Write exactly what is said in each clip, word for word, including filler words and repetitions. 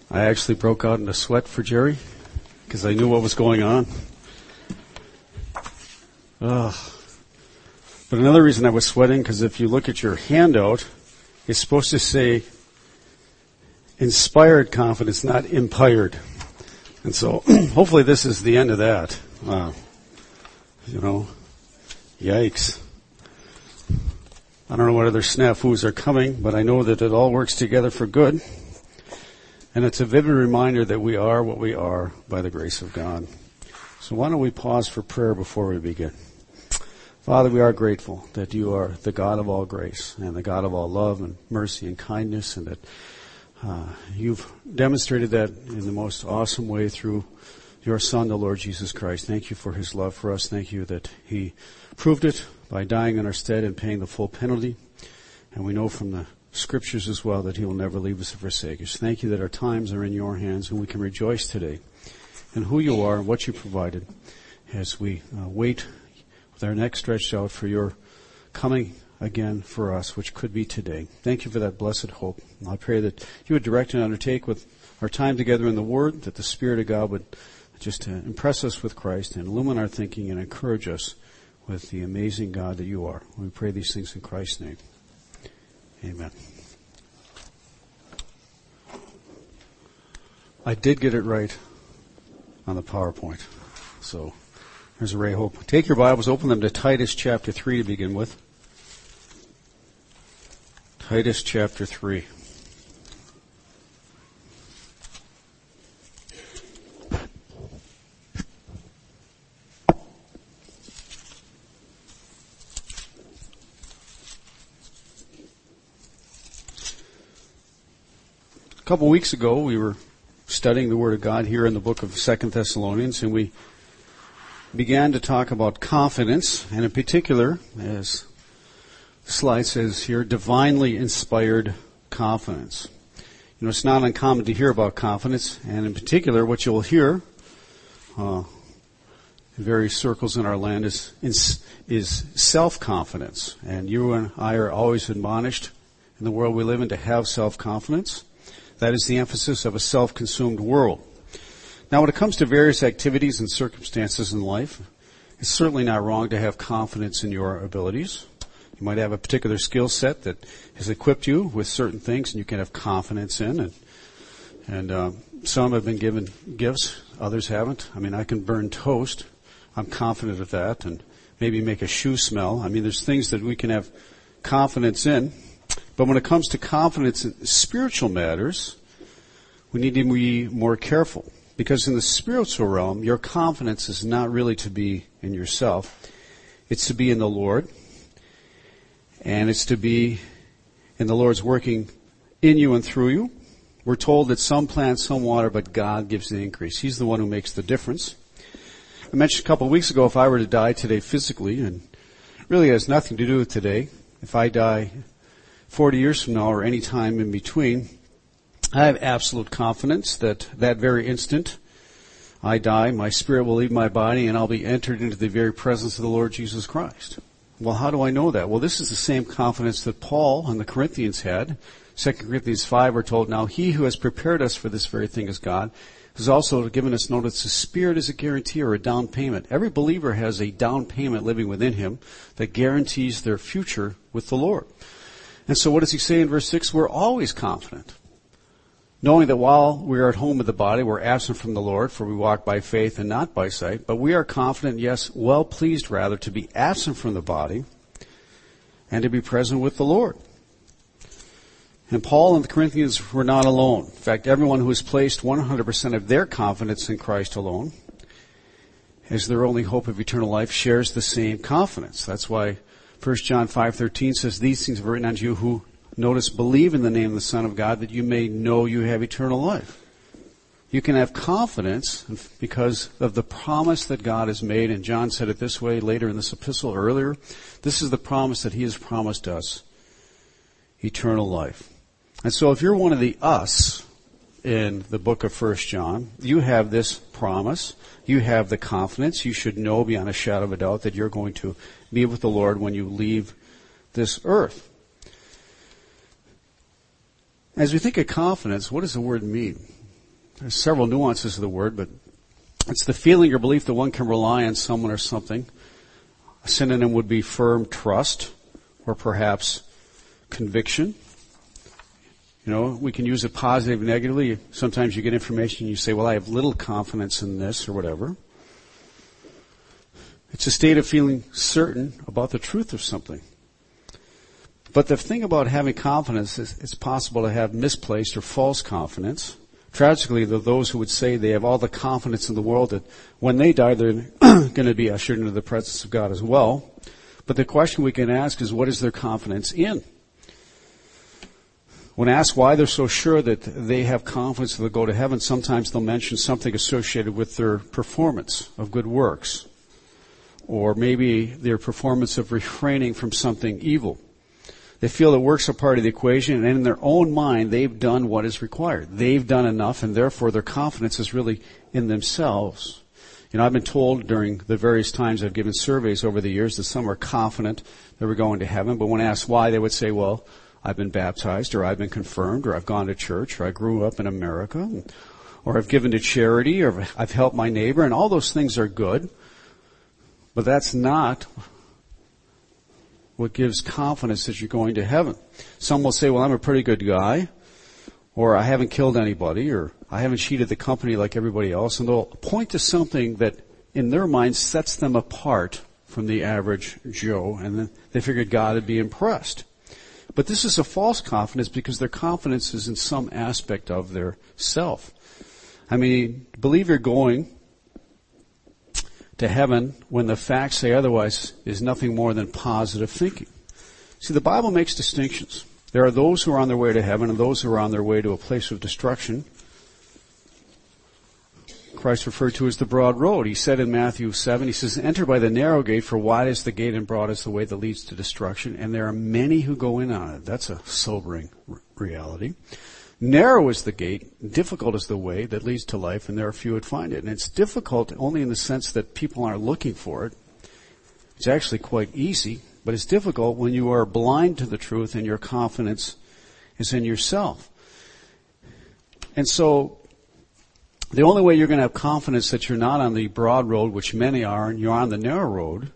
I actually broke out in a sweat for Jerry because I knew what was going on. Ugh. But another reason I was sweating, because if you look at your handout, it's supposed to say inspired confidence, not impired. And so hopefully this is the end of that. Uh, you know, yikes. I don't know what other snafus are coming, but I know that it all works together for good. And it's a vivid reminder that we are what we are by the grace of God. So why don't we pause for prayer before we begin? Father, we are grateful that you are the God of all grace and the God of all love and mercy and kindness, and that uh, you've demonstrated that in the most awesome way through your Son, the Lord Jesus Christ. Thank you for his love for us. Thank you that he proved it by dying in our stead and paying the full penalty. And we know from the Scriptures as well that he will never leave us or forsake us. Thank you that our times are in your hands and we can rejoice today in who you are and what you provided as we uh, wait with our neck stretched out for your coming again for us, which could be today. Thank you for that blessed hope. And I pray that you would direct and undertake with our time together in the Word, that the Spirit of God would just uh, impress us with Christ and illumine our thinking and encourage us with the amazing God that you are. We pray these things in Christ's name. Amen. I did get it right on the PowerPoint. So there's a ray of hope. Take your Bibles, open them to Titus chapter three to begin with. Titus chapter three. A couple weeks ago, we were studying the Word of God here in the book of Second Thessalonians, and we began to talk about confidence, and in particular, as the slide says here, divinely inspired confidence. You know, it's not uncommon to hear about confidence, and in particular, what you'll hear uh, in various circles in our land is, is, is self-confidence. And you and I are always admonished in the world we live in to have self-confidence. That is the emphasis of a self-consumed world. Now, when it comes to various activities and circumstances in life, it's certainly not wrong to have confidence in your abilities. You might have a particular skill set that has equipped you with certain things, and you can have confidence in. And, and uh, some have been given gifts, others haven't. I mean, I can burn toast. I'm confident of that, and maybe make a shoe smell. I mean, there's things that we can have confidence in. But when it comes to confidence in spiritual matters, we need to be more careful. Because in the spiritual realm, your confidence is not really to be in yourself. It's to be in the Lord. And it's to be in the Lord's working in you and through you. We're told that some plant, some water, but God gives the increase. He's the one who makes the difference. I mentioned a couple of weeks ago, if I were to die today physically, and it really has nothing to do with today, if I die forty years from now or any time in between, I have absolute confidence that that very instant I die, my spirit will leave my body and I'll be entered into the very presence of the Lord Jesus Christ. Well, how do I know that? Well, this is the same confidence that Paul and the Corinthians had. Second Corinthians five, we're told, now he who has prepared us for this very thing is God, who's also given us notice the Spirit is a guarantee or a down payment. Every believer has a down payment living within him that guarantees their future with the Lord. And so what does he say in verse six? We're always confident, knowing that while we are at home with the body, we're absent from the Lord, for we walk by faith and not by sight. But we are confident, yes, well pleased rather, to be absent from the body and to be present with the Lord. And Paul and the Corinthians were not alone. In fact, everyone who has placed one hundred percent of their confidence in Christ alone as their only hope of eternal life shares the same confidence. That's why First John five thirteen says, these things are written unto you who, notice, believe in the name of the Son of God, that you may know you have eternal life. You can have confidence because of the promise that God has made, and John said it this way later in this epistle earlier. This is the promise that he has promised us, eternal life. And so if you're one of the us in the book of First John, you have this promise. You have the confidence. You should know beyond a shadow of a doubt that you're going to be with the Lord when you leave this earth. As we think of confidence, what does the word mean? there's several nuances of the word, but it's the feeling or belief that one can rely on someone or something. A synonym would be firm trust, or perhaps conviction. You know, we can use it positively, negatively. Sometimes you get information and you say, well, I have little confidence in this or whatever. It's a state of feeling certain about the truth of something. But the thing about having confidence is it's possible to have misplaced or false confidence. Tragically, there are those who would say they have all the confidence in the world that when they die, they're going to be ushered into the presence of God as well. But the question we can ask is, what is their confidence in? When asked why they're so sure that they have confidence that they'll go to heaven, sometimes they'll mention something associated with their performance of good works, or maybe their performance of refraining from something evil. They feel that works are part of the equation, and in their own mind, they've done what is required. They've done enough, and therefore their confidence is really in themselves. You know, I've been told during the various times I've given surveys over the years that some are confident that we're going to heaven, but when asked why, they would say, well, I've been baptized, or I've been confirmed, or I've gone to church, or I grew up in America, or I've given to charity, or I've helped my neighbor, and all those things are good. But that's not what gives confidence that you're going to heaven. Some will say, well, I'm a pretty good guy, or I haven't killed anybody, or I haven't cheated the company like everybody else, and they'll point to something that in their mind sets them apart from the average Joe, and then they figured God would be impressed. But this is a false confidence because their confidence is in some aspect of their self. I mean, believe you're going to heaven when the facts say otherwise is nothing more than positive thinking. See, the Bible makes distinctions. There are those who are on their way to heaven and those who are on their way to a place of destruction. Christ referred to as the broad road. He said in Matthew seven, he says, enter by the narrow gate, for wide is the gate and broad is the way that leads to destruction, and there are many who go in on it. That's a sobering r- reality. Narrow is the gate, difficult is the way that leads to life, and there are few who find it. And it's difficult only in the sense that people aren't looking for it. It's actually quite easy, but it's difficult when you are blind to the truth and your confidence is in yourself. And so the only way you're going to have confidence that you're not on the broad road, which many are, and you're on the narrow road,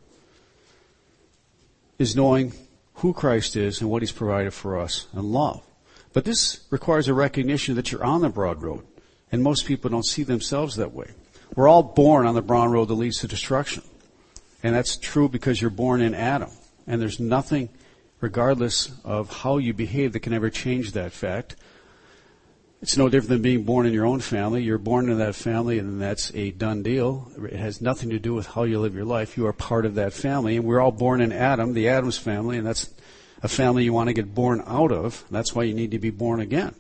is knowing who Christ is and what He's provided for us and love. But this requires a recognition that you're on the broad road, and most people don't see themselves that way. We're all born on the broad road that leads to destruction. And that's true because you're born in Adam. And there's nothing, regardless of how you behave, that can ever change that fact. It's no different than being born in your own family. You're born into that family, and that's a done deal. It has nothing to do with how you live your life. You are part of that family. And we're all born in Adam, the Adam's family, and that's a family you want to get born out of. That's why you need to be born again.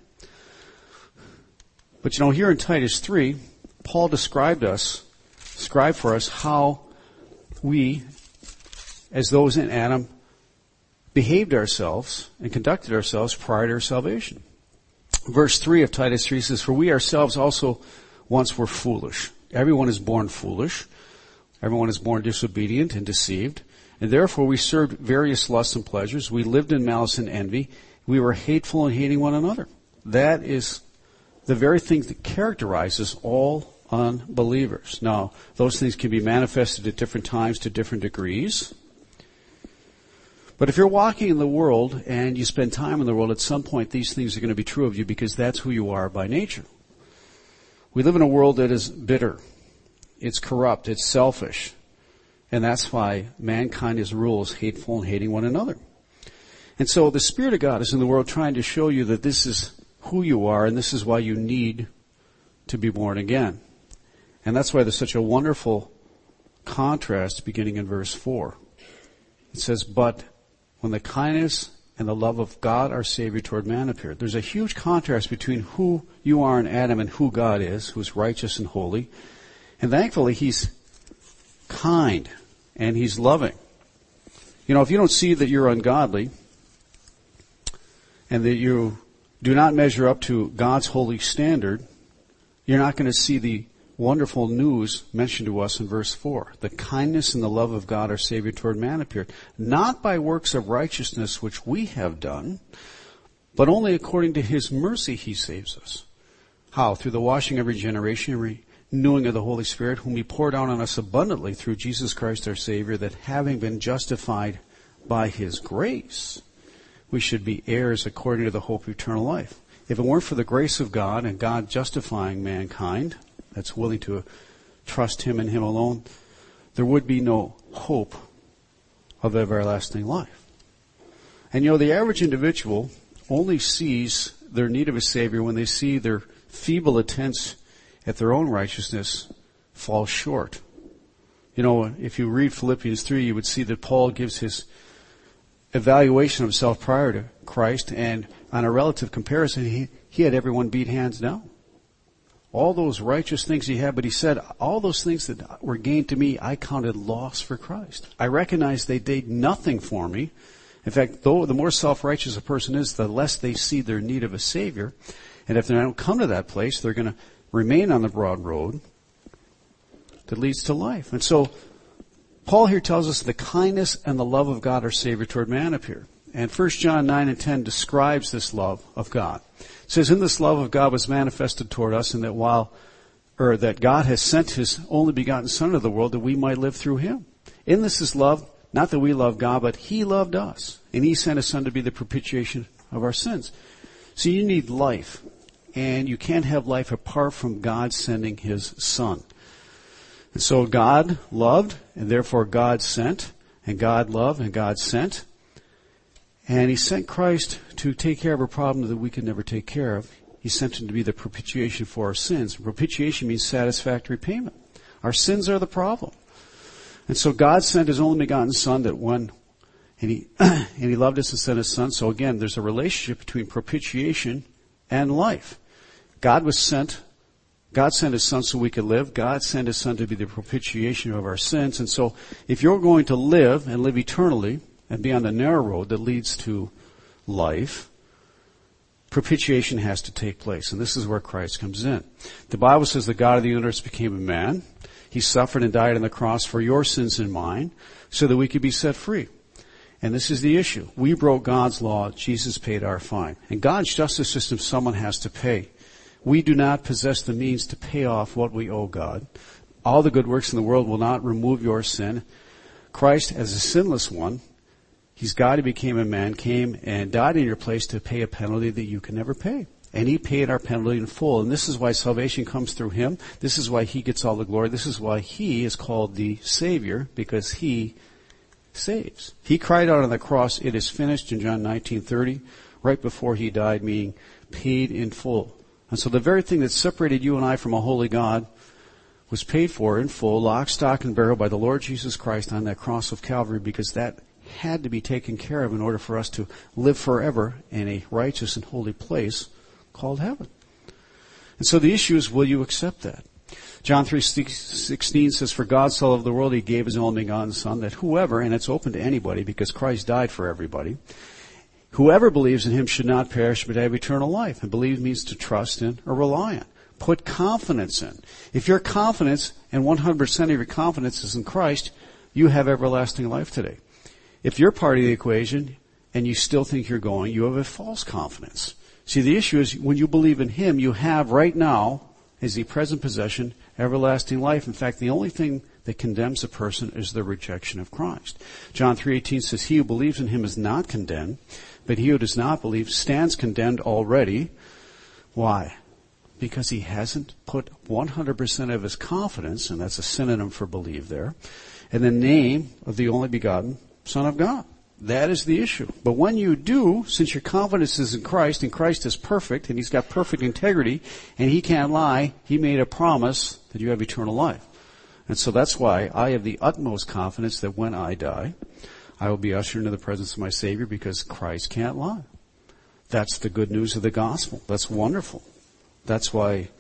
But you know, here in Titus three, Paul described us, described for us how we, as those in Adam, behaved ourselves and conducted ourselves prior to our salvation. Verse three of Titus three says, for we ourselves also once were foolish. Everyone is born foolish. Everyone is born disobedient and deceived. And therefore we served various lusts and pleasures. We lived in malice and envy. We were hateful and hating one another. That is the very thing that characterizes all unbelievers. Now, those things can be manifested at different times to different degrees. But if you're walking in the world and you spend time in the world, at some point these things are going to be true of you because that's who you are by nature. We live in a world that is bitter. It's corrupt. It's selfish. And that's why mankind is rules, hateful and hating one another. And so the Spirit of God is in the world trying to show you that this is who you are and this is why you need to be born again. And that's why there's such a wonderful contrast beginning in verse four. It says, but when the kindness and the love of God our Savior toward man appeared. There's a huge contrast between who you are in Adam and who God is, who's righteous and holy. And thankfully, He's kind and He's loving. You know, if you don't see that you're ungodly and that you do not measure up to God's holy standard, you're not going to see the wonderful news mentioned to us in verse four. The kindness and the love of God our Savior toward man appeared, not by works of righteousness which we have done, but only according to His mercy He saves us. How? Through the washing of regeneration, renewing of the Holy Spirit, whom He poured out on us abundantly through Jesus Christ our Savior, that having been justified by His grace, we should be heirs according to the hope of eternal life. If it weren't for the grace of God and God justifying mankind that's willing to trust Him and Him alone, there would be no hope of everlasting life. And you know, the average individual only sees their need of a Savior when they see their feeble attempts at their own righteousness fall short. You know, if you read Philippians three, you would see that Paul gives his evaluation of himself prior to Christ, and on a relative comparison, he, he had everyone beat hands down. All those righteous things he had, but he said, all those things that were gained to me, I counted loss for Christ. I recognized they did nothing for me. In fact, though the more self-righteous a person is, the less they see their need of a Savior. And if they don't come to that place, they're going to remain on the broad road that leads to life. And so, Paul here tells us the kindness and the love of God our Savior toward man appear. And First John nine and ten describes this love of God. It says, in this love of God was manifested toward us, and that while, or that God has sent His only begotten Son into the world that we might live through Him. In this is love, not that we love God, but He loved us. And He sent His Son to be the propitiation of our sins. So you need life. And you can't have life apart from God sending His Son. And so God loved, and therefore God sent, and God loved, and God sent. And He sent Christ to take care of a problem that we could never take care of. He sent Him to be the propitiation for our sins. Propitiation means satisfactory payment. Our sins are the problem. And so God sent His only begotten Son that when, and He, and He loved us and sent His Son. So again, there's a relationship between propitiation and life. God was sent, God sent His Son so we could live. God sent His Son to be the propitiation of our sins. And so if you're going to live and live eternally and be on the narrow road that leads to life, propitiation has to take place. And this is where Christ comes in. The Bible says the God of the universe became a man. He suffered and died on the cross for your sins and mine so that we could be set free. And this is the issue. We broke God's law. Jesus paid our fine. In God's justice system, someone has to pay. We do not possess the means to pay off what we owe God. All the good works in the world will not remove your sin. Christ, as a sinless one, He's God who became a man, came and died in your place to pay a penalty that you can never pay. And He paid our penalty in full. And this is why salvation comes through Him. This is why He gets all the glory. This is why He is called the Savior, because He saves. He cried out on the cross, "It is finished," in John nineteen thirty, right before He died, meaning paid in full. And so the very thing that separated you and I from a holy God was paid for in full, lock, stock, and barrel by the Lord Jesus Christ on that cross of Calvary, because that had to be taken care of in order for us to live forever in a righteous and holy place called heaven. And so the issue is, will you accept that? John three sixteen says, "For God so loved the world, He gave His only begotten Son, that whoever," and it's open to anybody because Christ died for everybody, "whoever believes in Him should not perish but have eternal life." And believe means to trust in or rely on. Put confidence in. If your confidence, and one hundred percent of your confidence is in Christ, you have everlasting life today. If you're part of the equation and you still think you're going, you have a false confidence. See, the issue is when you believe in Him, you have right now, as the present possession, everlasting life. In fact, the only thing that condemns a person is the rejection of Christ. John three eighteen says, "He who believes in Him is not condemned, but he who does not believe stands condemned already." Why? Because he hasn't put one hundred percent of his confidence, and that's a synonym for believe there, in the name of the only begotten Son of God. That is the issue. But when you do, since your confidence is in Christ, and Christ is perfect, and He's got perfect integrity, and He can't lie, He made a promise that you have eternal life. And so that's why I have the utmost confidence that when I die, I will be ushered into the presence of my Savior, because Christ can't lie. That's the good news of the gospel. That's wonderful. That's why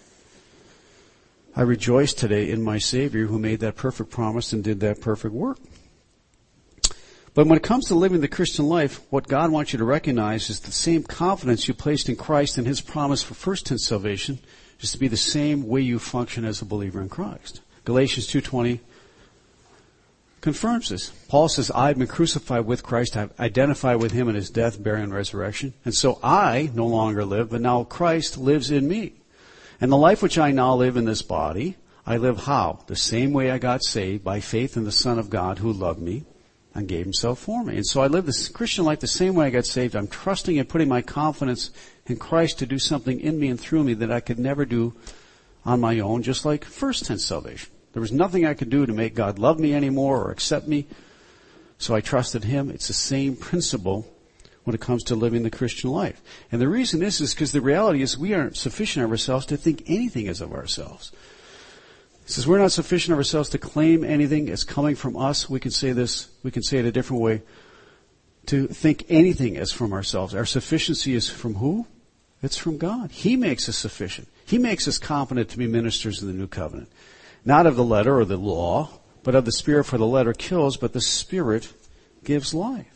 I rejoice today in my Savior who made that perfect promise and did that perfect work. But when it comes to living the Christian life, what God wants you to recognize is the same confidence you placed in Christ and His promise for first tense salvation is to be the same way you function as a believer in Christ. Galatians two twenty confirms this. Paul says, "I've been crucified with Christ. I've identified with Him in His death, burial, and resurrection. And so I no longer live, but now Christ lives in me. And the life which I now live in this body, I live how? The same way I got saved, by faith in the Son of God who loved me and gave himself for me. And so I live this Christian life the same way I got saved. I'm trusting and putting my confidence in Christ to do something in me and through me that I could never do on my own, just like first tense salvation. There was nothing I could do to make God love me anymore or accept me, so I trusted him. It's the same principle when it comes to living the Christian life. And the reason is, is because the reality is we aren't sufficient of ourselves to think anything is of ourselves. It says we're not sufficient of ourselves to claim anything as coming from us. We can say this, we can say it a different way. To think anything as from ourselves. Our sufficiency is from who? It's from God. He makes us sufficient. He makes us competent to be ministers of the new covenant. Not of the letter or the law, but of the Spirit, for the letter kills, but the Spirit gives life.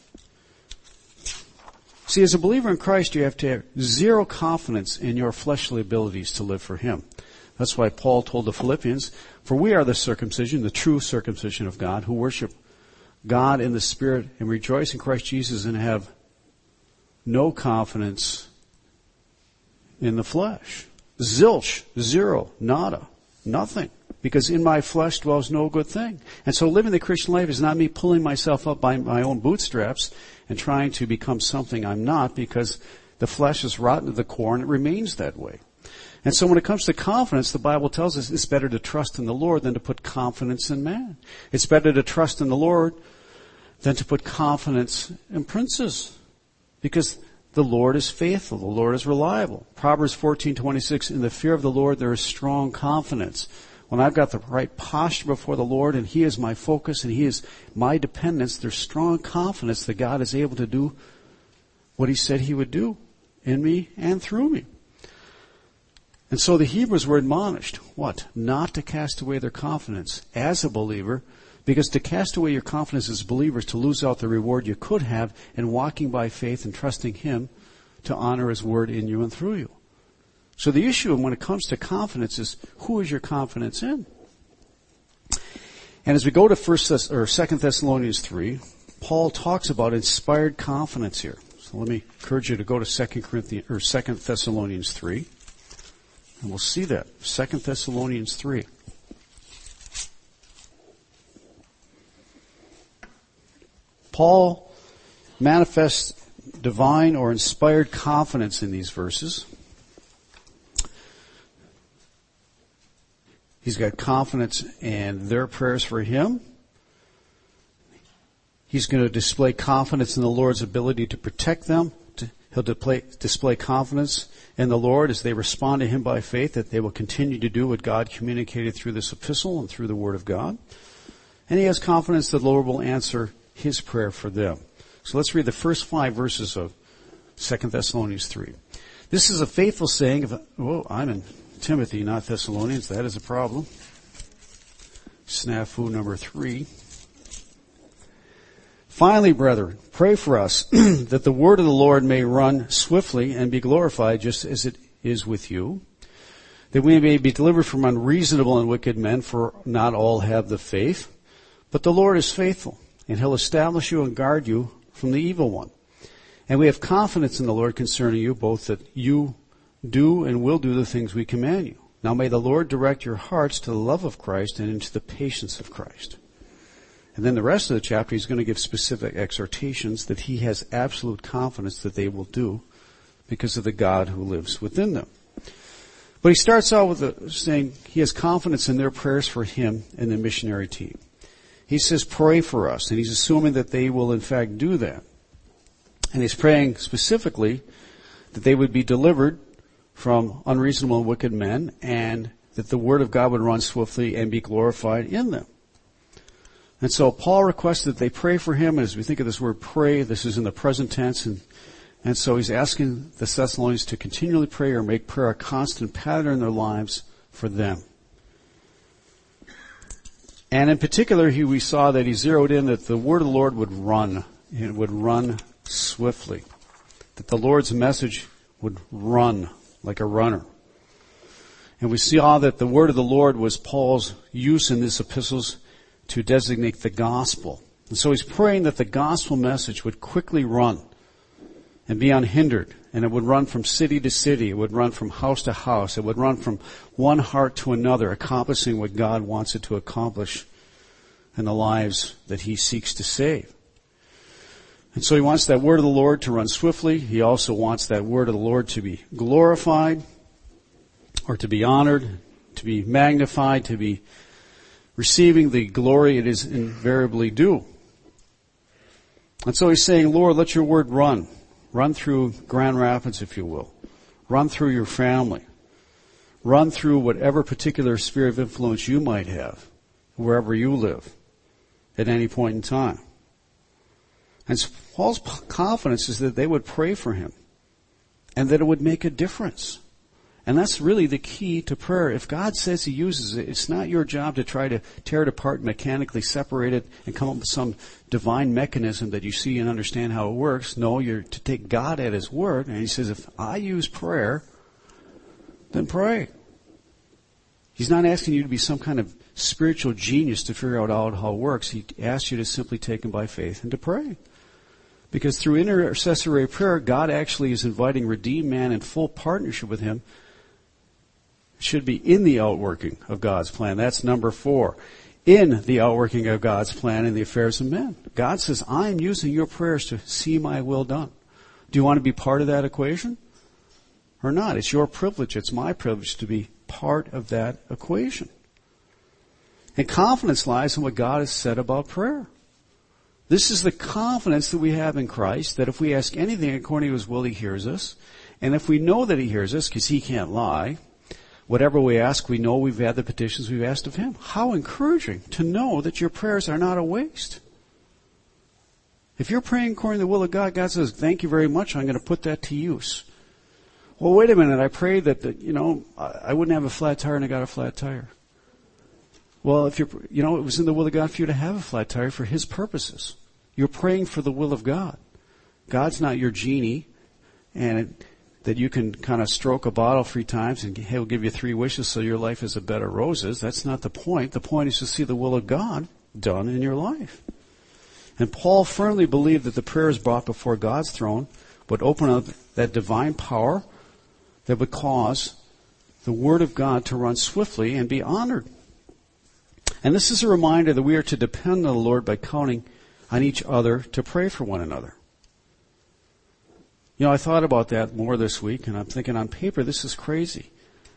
See, as a believer in Christ, you have to have zero confidence in your fleshly abilities to live for him. That's why Paul told the Philippians, for we are the circumcision, the true circumcision of God, who worship God in the Spirit and rejoice in Christ Jesus and have no confidence in the flesh. Zilch, zero, nada, nothing. Because in my flesh dwells no good thing. And so living the Christian life is not me pulling myself up by my own bootstraps and trying to become something I'm not, because the flesh is rotten to the core and it remains that way. And so when it comes to confidence, the Bible tells us it's better to trust in the Lord than to put confidence in man. It's better to trust in the Lord than to put confidence in princes. Because the Lord is faithful. The Lord is reliable. Proverbs fourteen twenty-six, in the fear of the Lord there is strong confidence. When I've got the right posture before the Lord and he is my focus and he is my dependence, there's strong confidence that God is able to do what he said he would do in me and through me. And so the Hebrews were admonished, what? Not to cast away their confidence as a believer, because to cast away your confidence as believers, to lose out the reward you could have in walking by faith and trusting him to honor his word in you and through you. So the issue when it comes to confidence is, who is your confidence in? And as we go to First Thess- or Second Thessalonians three, Paul talks about inspired confidence here. So let me encourage you to go to Second Corinthians or Second Thessalonians three, and we'll see that. Second Thessalonians three. Paul manifests divine or inspired confidence in these verses. He's got confidence in their prayers for him. He's going to display confidence in the Lord's ability to protect them. He'll display, display confidence in the Lord as they respond to him by faith, that they will continue to do what God communicated through this epistle and through the Word of God. And he has confidence that the Lord will answer his prayer for them. So let's read the first five verses of Second Thessalonians three. This is a faithful saying of, oh, I'm in Timothy, not Thessalonians. That is a problem. Snafu number three. Finally, brethren, pray for us that the word of the Lord may run swiftly and be glorified just as it is with you, that we may be delivered from unreasonable and wicked men, for not all have the faith. But the Lord is faithful, and he'll establish you and guard you from the evil one. And we have confidence in the Lord concerning you, both that you do and will do the things we command you. Now may the Lord direct your hearts to the love of Christ and into the patience of Christ. And then the rest of the chapter, he's going to give specific exhortations that he has absolute confidence that they will do because of the God who lives within them. But he starts out with the, saying he has confidence in their prayers for him and the missionary team. He says, pray for us. And he's assuming that they will in fact do that. And he's praying specifically that they would be delivered from unreasonable and wicked men, and that the word of God would run swiftly and be glorified in them. And so Paul requests that they pray for him. And as we think of this word pray, this is in the present tense. And, and so he's asking the Thessalonians to continually pray or make prayer a constant pattern in their lives for them. And in particular, he, we saw that he zeroed in that the word of the Lord would run. It would run swiftly. That the Lord's message would run like a runner. And we saw that the word of the Lord was Paul's use in these epistles to designate the gospel. And so he's praying that the gospel message would quickly run and be unhindered. And it would run from city to city. It would run from house to house. It would run from one heart to another, accomplishing what God wants it to accomplish in the lives that he seeks to save. And so he wants that word of the Lord to run swiftly. He also wants that word of the Lord to be glorified, or to be honored, to be magnified, to be receiving the glory it is invariably due. And so he's saying, Lord, let your word run. Run through Grand Rapids, if you will. Run through your family. Run through whatever particular sphere of influence you might have, wherever you live, at any point in time. And Paul's confidence is that they would pray for him, and that it would make a difference. And that's really the key to prayer. If God says he uses it, it's not your job to try to tear it apart and mechanically separate it and come up with some divine mechanism that you see and understand how it works. No, you're to take God at his word. And he says, if I use prayer, then pray. He's not asking you to be some kind of spiritual genius to figure out how it works. He asks you to simply take him by faith and to pray. Because through intercessory prayer, God actually is inviting redeemed man in full partnership with him. Should be in the outworking of God's plan. That's number four. In the outworking of God's plan in the affairs of men. God says, I'm using your prayers to see my will done. Do you want to be part of that equation? Or not? It's your privilege. It's my privilege to be part of that equation. And confidence lies in what God has said about prayer. This is the confidence that we have in Christ, that if we ask anything according to his will, he hears us. And if we know that he hears us, because he can't lie, whatever we ask, we know we've had the petitions we've asked of him. How encouraging to know that your prayers are not a waste. If you're praying according to the will of God, God says, thank you very much, I'm going to put that to use. Well, wait a minute, I prayed that, the, you know, I wouldn't have a flat tire and I got a flat tire. Well, if you're, you know, it was in the will of God for you to have a flat tire for his purposes. You're praying for the will of God. God's not your genie, and it, that you can kind of stroke a bottle three times and he'll give you three wishes so your life is a bed of roses. That's not the point. The point is to see the will of God done in your life. And Paul firmly believed that the prayers brought before God's throne would open up that divine power that would cause the word of God to run swiftly and be honored. And this is a reminder that we are to depend on the Lord by counting on each other to pray for one another. You know, I thought about that more this week, and I'm thinking on paper, this is crazy.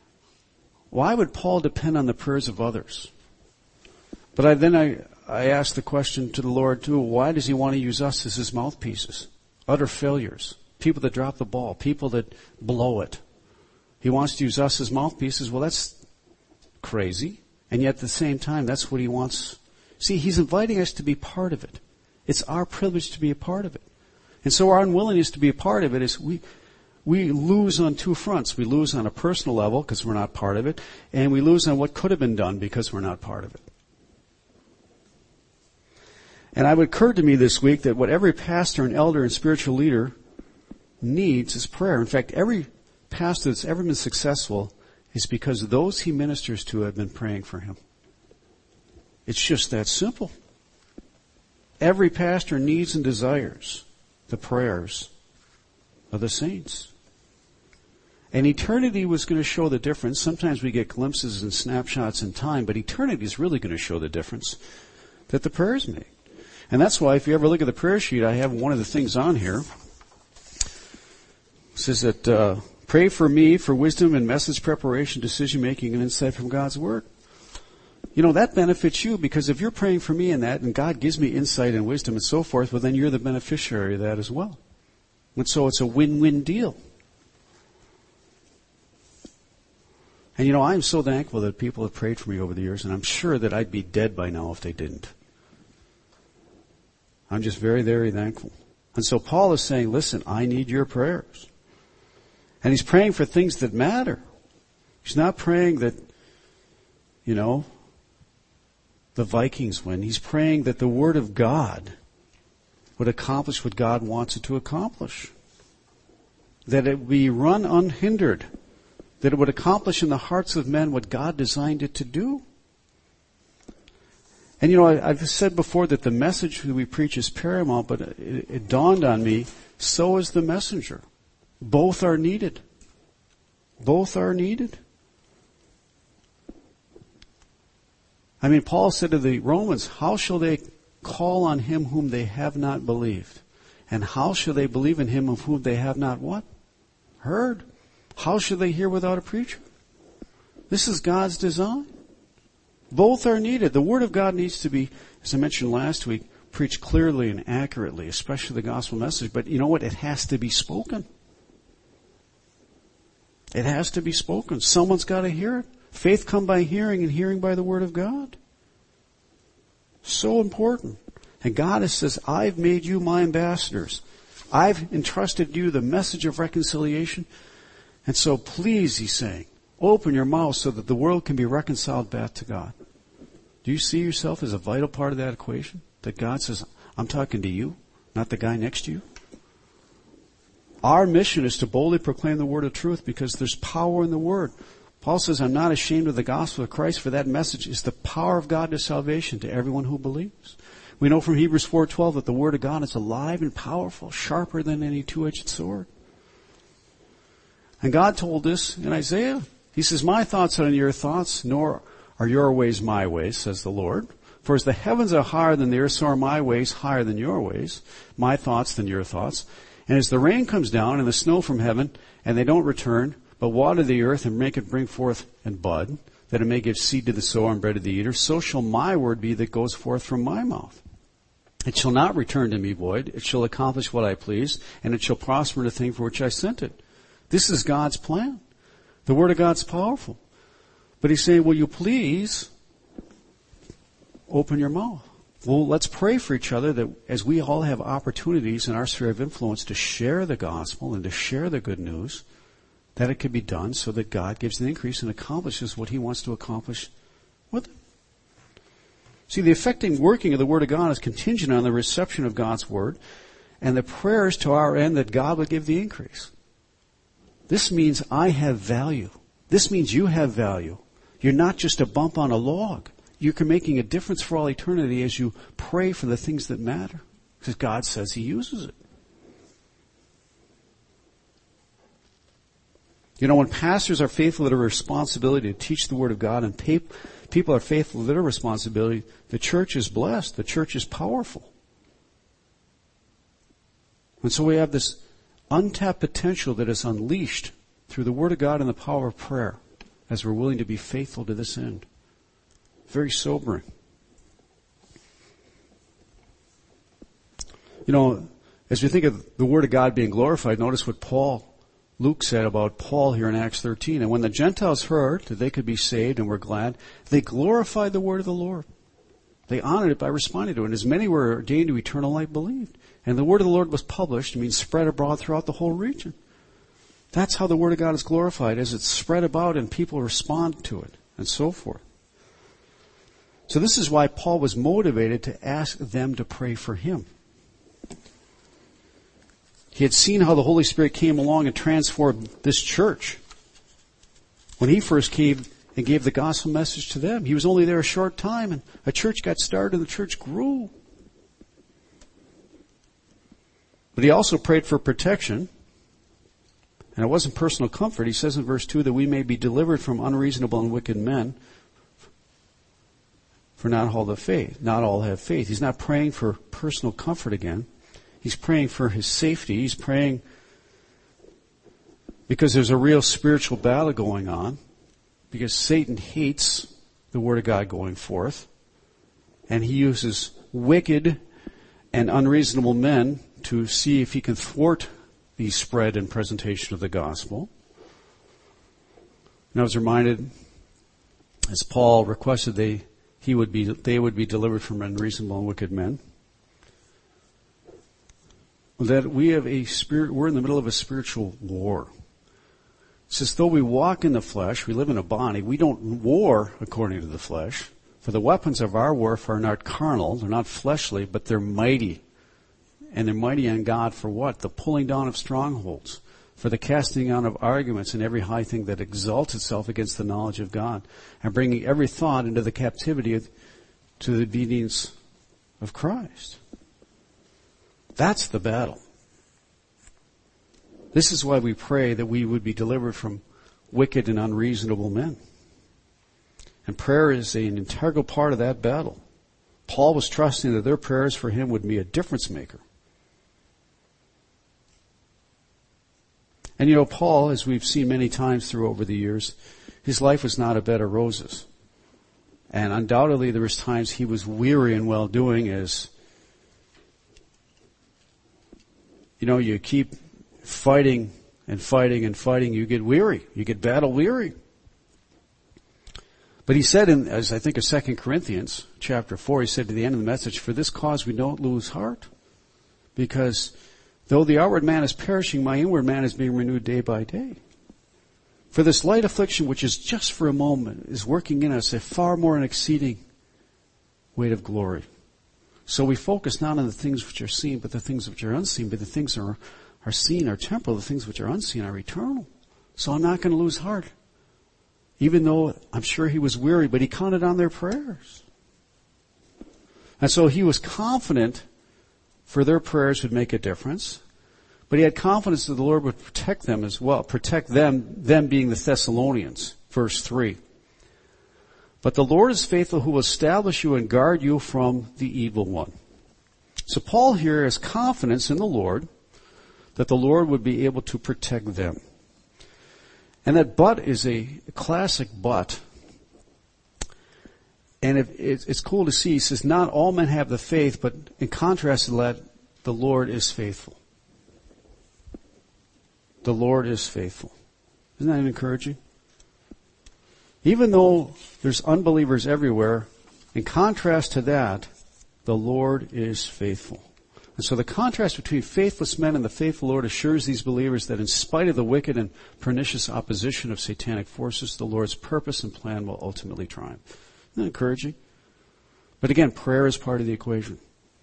Why would Paul depend on the prayers of others? But I, then I, I asked the question to the Lord too, why does he want to use us as his mouthpieces? Utter failures. People that drop the ball. People that blow it. He wants to use us as mouthpieces. Well, that's crazy. And yet at the same time, that's what he wants. See, he's inviting us to be part of it. It's our privilege to be a part of it. And so our unwillingness to be a part of it is we we lose on two fronts. We lose on a personal level because we're not part of it, and we lose on what could have been done because we're not part of it. And it occurred to me this week that what every pastor and elder and spiritual leader needs is prayer. In fact, every pastor that's ever been successful is because those he ministers to have been praying for him. It's just that simple. Every pastor needs and desires the prayers of the saints. And eternity was going to show the difference. Sometimes we get glimpses and snapshots in time, but eternity is really going to show the difference that the prayers make. And that's why if you ever look at the prayer sheet, I have one of the things on here. It says that, uh, pray for me for wisdom and message preparation, decision making, and insight from God's Word. You know, that benefits you because if you're praying for me in that and God gives me insight and wisdom and so forth, well then you're the beneficiary of that as well. And so it's a win-win deal. And you know, I'm so thankful that people have prayed for me over the years, and I'm sure that I'd be dead by now if they didn't. I'm just very, very thankful. And so Paul is saying, listen, I need your prayers. And he's praying for things that matter. He's not praying that, you know, the Vikings win. He's praying that the Word of God would accomplish what God wants it to accomplish. That it be run unhindered. That it would accomplish in the hearts of men what God designed it to do. And you know, I, I've said before that the message that we preach is paramount, but it, it dawned on me, so is the messenger. Both are needed. Both are needed. I mean, Paul said to the Romans, how shall they call on him whom they have not believed? And how shall they believe in him of whom they have not what? Heard. How shall they hear without a preacher? This is God's design. Both are needed. The Word of God needs to be, as I mentioned last week, preached clearly and accurately, especially the gospel message. But you know what? It has to be spoken. It has to be spoken. Someone's got to hear it. Faith comes by hearing, and hearing by the Word of God. So important. And God says, I've made you my ambassadors. I've entrusted you the message of reconciliation. And so please, he's saying, open your mouth so that the world can be reconciled back to God. Do you see yourself as a vital part of that equation? That God says, I'm talking to you, not the guy next to you? Our mission is to boldly proclaim the word of truth because there's power in the word. Paul says, I'm not ashamed of the gospel of Christ, for that message is the power of God to salvation to everyone who believes. We know from Hebrews four twelve that the word of God is alive and powerful, sharper than any two-edged sword. And God told us in Isaiah, he says, my thoughts are not your thoughts, nor are your ways my ways, says the Lord. For as the heavens are higher than the earth, so are my ways higher than your ways, my thoughts than your thoughts. And as the rain comes down and the snow from heaven, and they don't return, but water the earth and make it bring forth and bud, that it may give seed to the sower and bread to the eater, so shall my word be that goes forth from my mouth. It shall not return to me void. It shall accomplish what I please, and it shall prosper in the thing for which I sent it. This is God's plan. The word of God's powerful. But he's saying, will you please open your mouth? Well, let's pray for each other that as we all have opportunities in our sphere of influence to share the gospel and to share the good news, that it can be done so that God gives the increase and accomplishes what he wants to accomplish with it. See, the effective working of the Word of God is contingent on the reception of God's Word and the prayers to our end that God would give the increase. This means I have value. This means you have value. You're not just a bump on a log. You're making a difference for all eternity as you pray for the things that matter. Because God says he uses it. You know, when pastors are faithful to their responsibility to teach the Word of God and people are faithful to their responsibility, the church is blessed. The church is powerful. And so we have this untapped potential that is unleashed through the Word of God and the power of prayer as we're willing to be faithful to this end. Very sobering. You know, as we think of the Word of God being glorified, notice what Paul, Luke said about Paul here in Acts thirteen. And when the Gentiles heard that they could be saved and were glad, they glorified the word of the Lord. They honored it by responding to it. And as many were ordained to eternal life believed. And the word of the Lord was published, I mean spread abroad throughout the whole region. That's how the word of God is glorified, as it's spread about and people respond to it, and so forth. So this is why Paul was motivated to ask them to pray for him. He had seen how the Holy Spirit came along and transformed this church. When he first came and gave the gospel message to them, he was only there a short time, and a church got started and the church grew. But he also prayed for protection. And it wasn't personal comfort. He says in verse two that we may be delivered from unreasonable and wicked men, for not all have faith. Not all have faith. He's not praying for personal comfort again. He's praying for his safety. He's praying because there's a real spiritual battle going on, because Satan hates the Word of God going forth, and he uses wicked and unreasonable men to see if he can thwart the spread and presentation of the gospel. And I was reminded, as Paul requested they he would be they would be delivered from unreasonable and wicked men, that we have a spirit, we're in the middle of a spiritual war. It says, though we walk in the flesh, we live in a body, we don't war according to the flesh. For the weapons of our warfare are not carnal, they're not fleshly, but they're mighty. And they're mighty on God for what? The pulling down of strongholds, for the casting down of arguments and every high thing that exalts itself against the knowledge of God, and bringing every thought into the captivity of, to the obedience of Christ. That's the battle. This is why we pray that we would be delivered from wicked and unreasonable men. And prayer is an integral part of that battle. Paul was trusting that their prayers for him would be a difference maker. And you know, Paul, as we've seen many times through over the years, his life was not a bed of roses. And undoubtedly there was times he was weary in well-doing as, you know, you keep fighting and fighting and fighting, you get weary. You get battle weary. But he said in, as I think of Second Corinthians chapter four, he said to the end of the message, for this cause we don't lose heart. Because though the outward man is perishing, my inward man is being renewed day by day. For this light affliction, which is just for a moment, is working in us a far more and exceeding weight of glory. So we focus not on the things which are seen, but the things which are unseen. But the things that are, are seen are temporal, the things which are unseen are eternal. So I'm not going to lose heart. Even though I'm sure he was weary, but he counted on their prayers. And so he was confident for their prayers would make a difference. But he had confidence that the Lord would protect them as well. Protect them, them being the Thessalonians. Verse three. But the Lord is faithful who will establish you and guard you from the evil one. So Paul here has confidence in the Lord that the Lord would be able to protect them. And that but is a classic but. And it, it, it's cool to see. He says, not all men have the faith, but in contrast to that, the Lord is faithful. The Lord is faithful. Isn't that encouraging? Even though there's unbelievers everywhere, in contrast to that, the Lord is faithful. And so the contrast between faithless men and the faithful Lord assures these believers that in spite of the wicked and pernicious opposition of satanic forces, the Lord's purpose and plan will ultimately triumph. Isn't that encouraging? But again, prayer is part of the equation.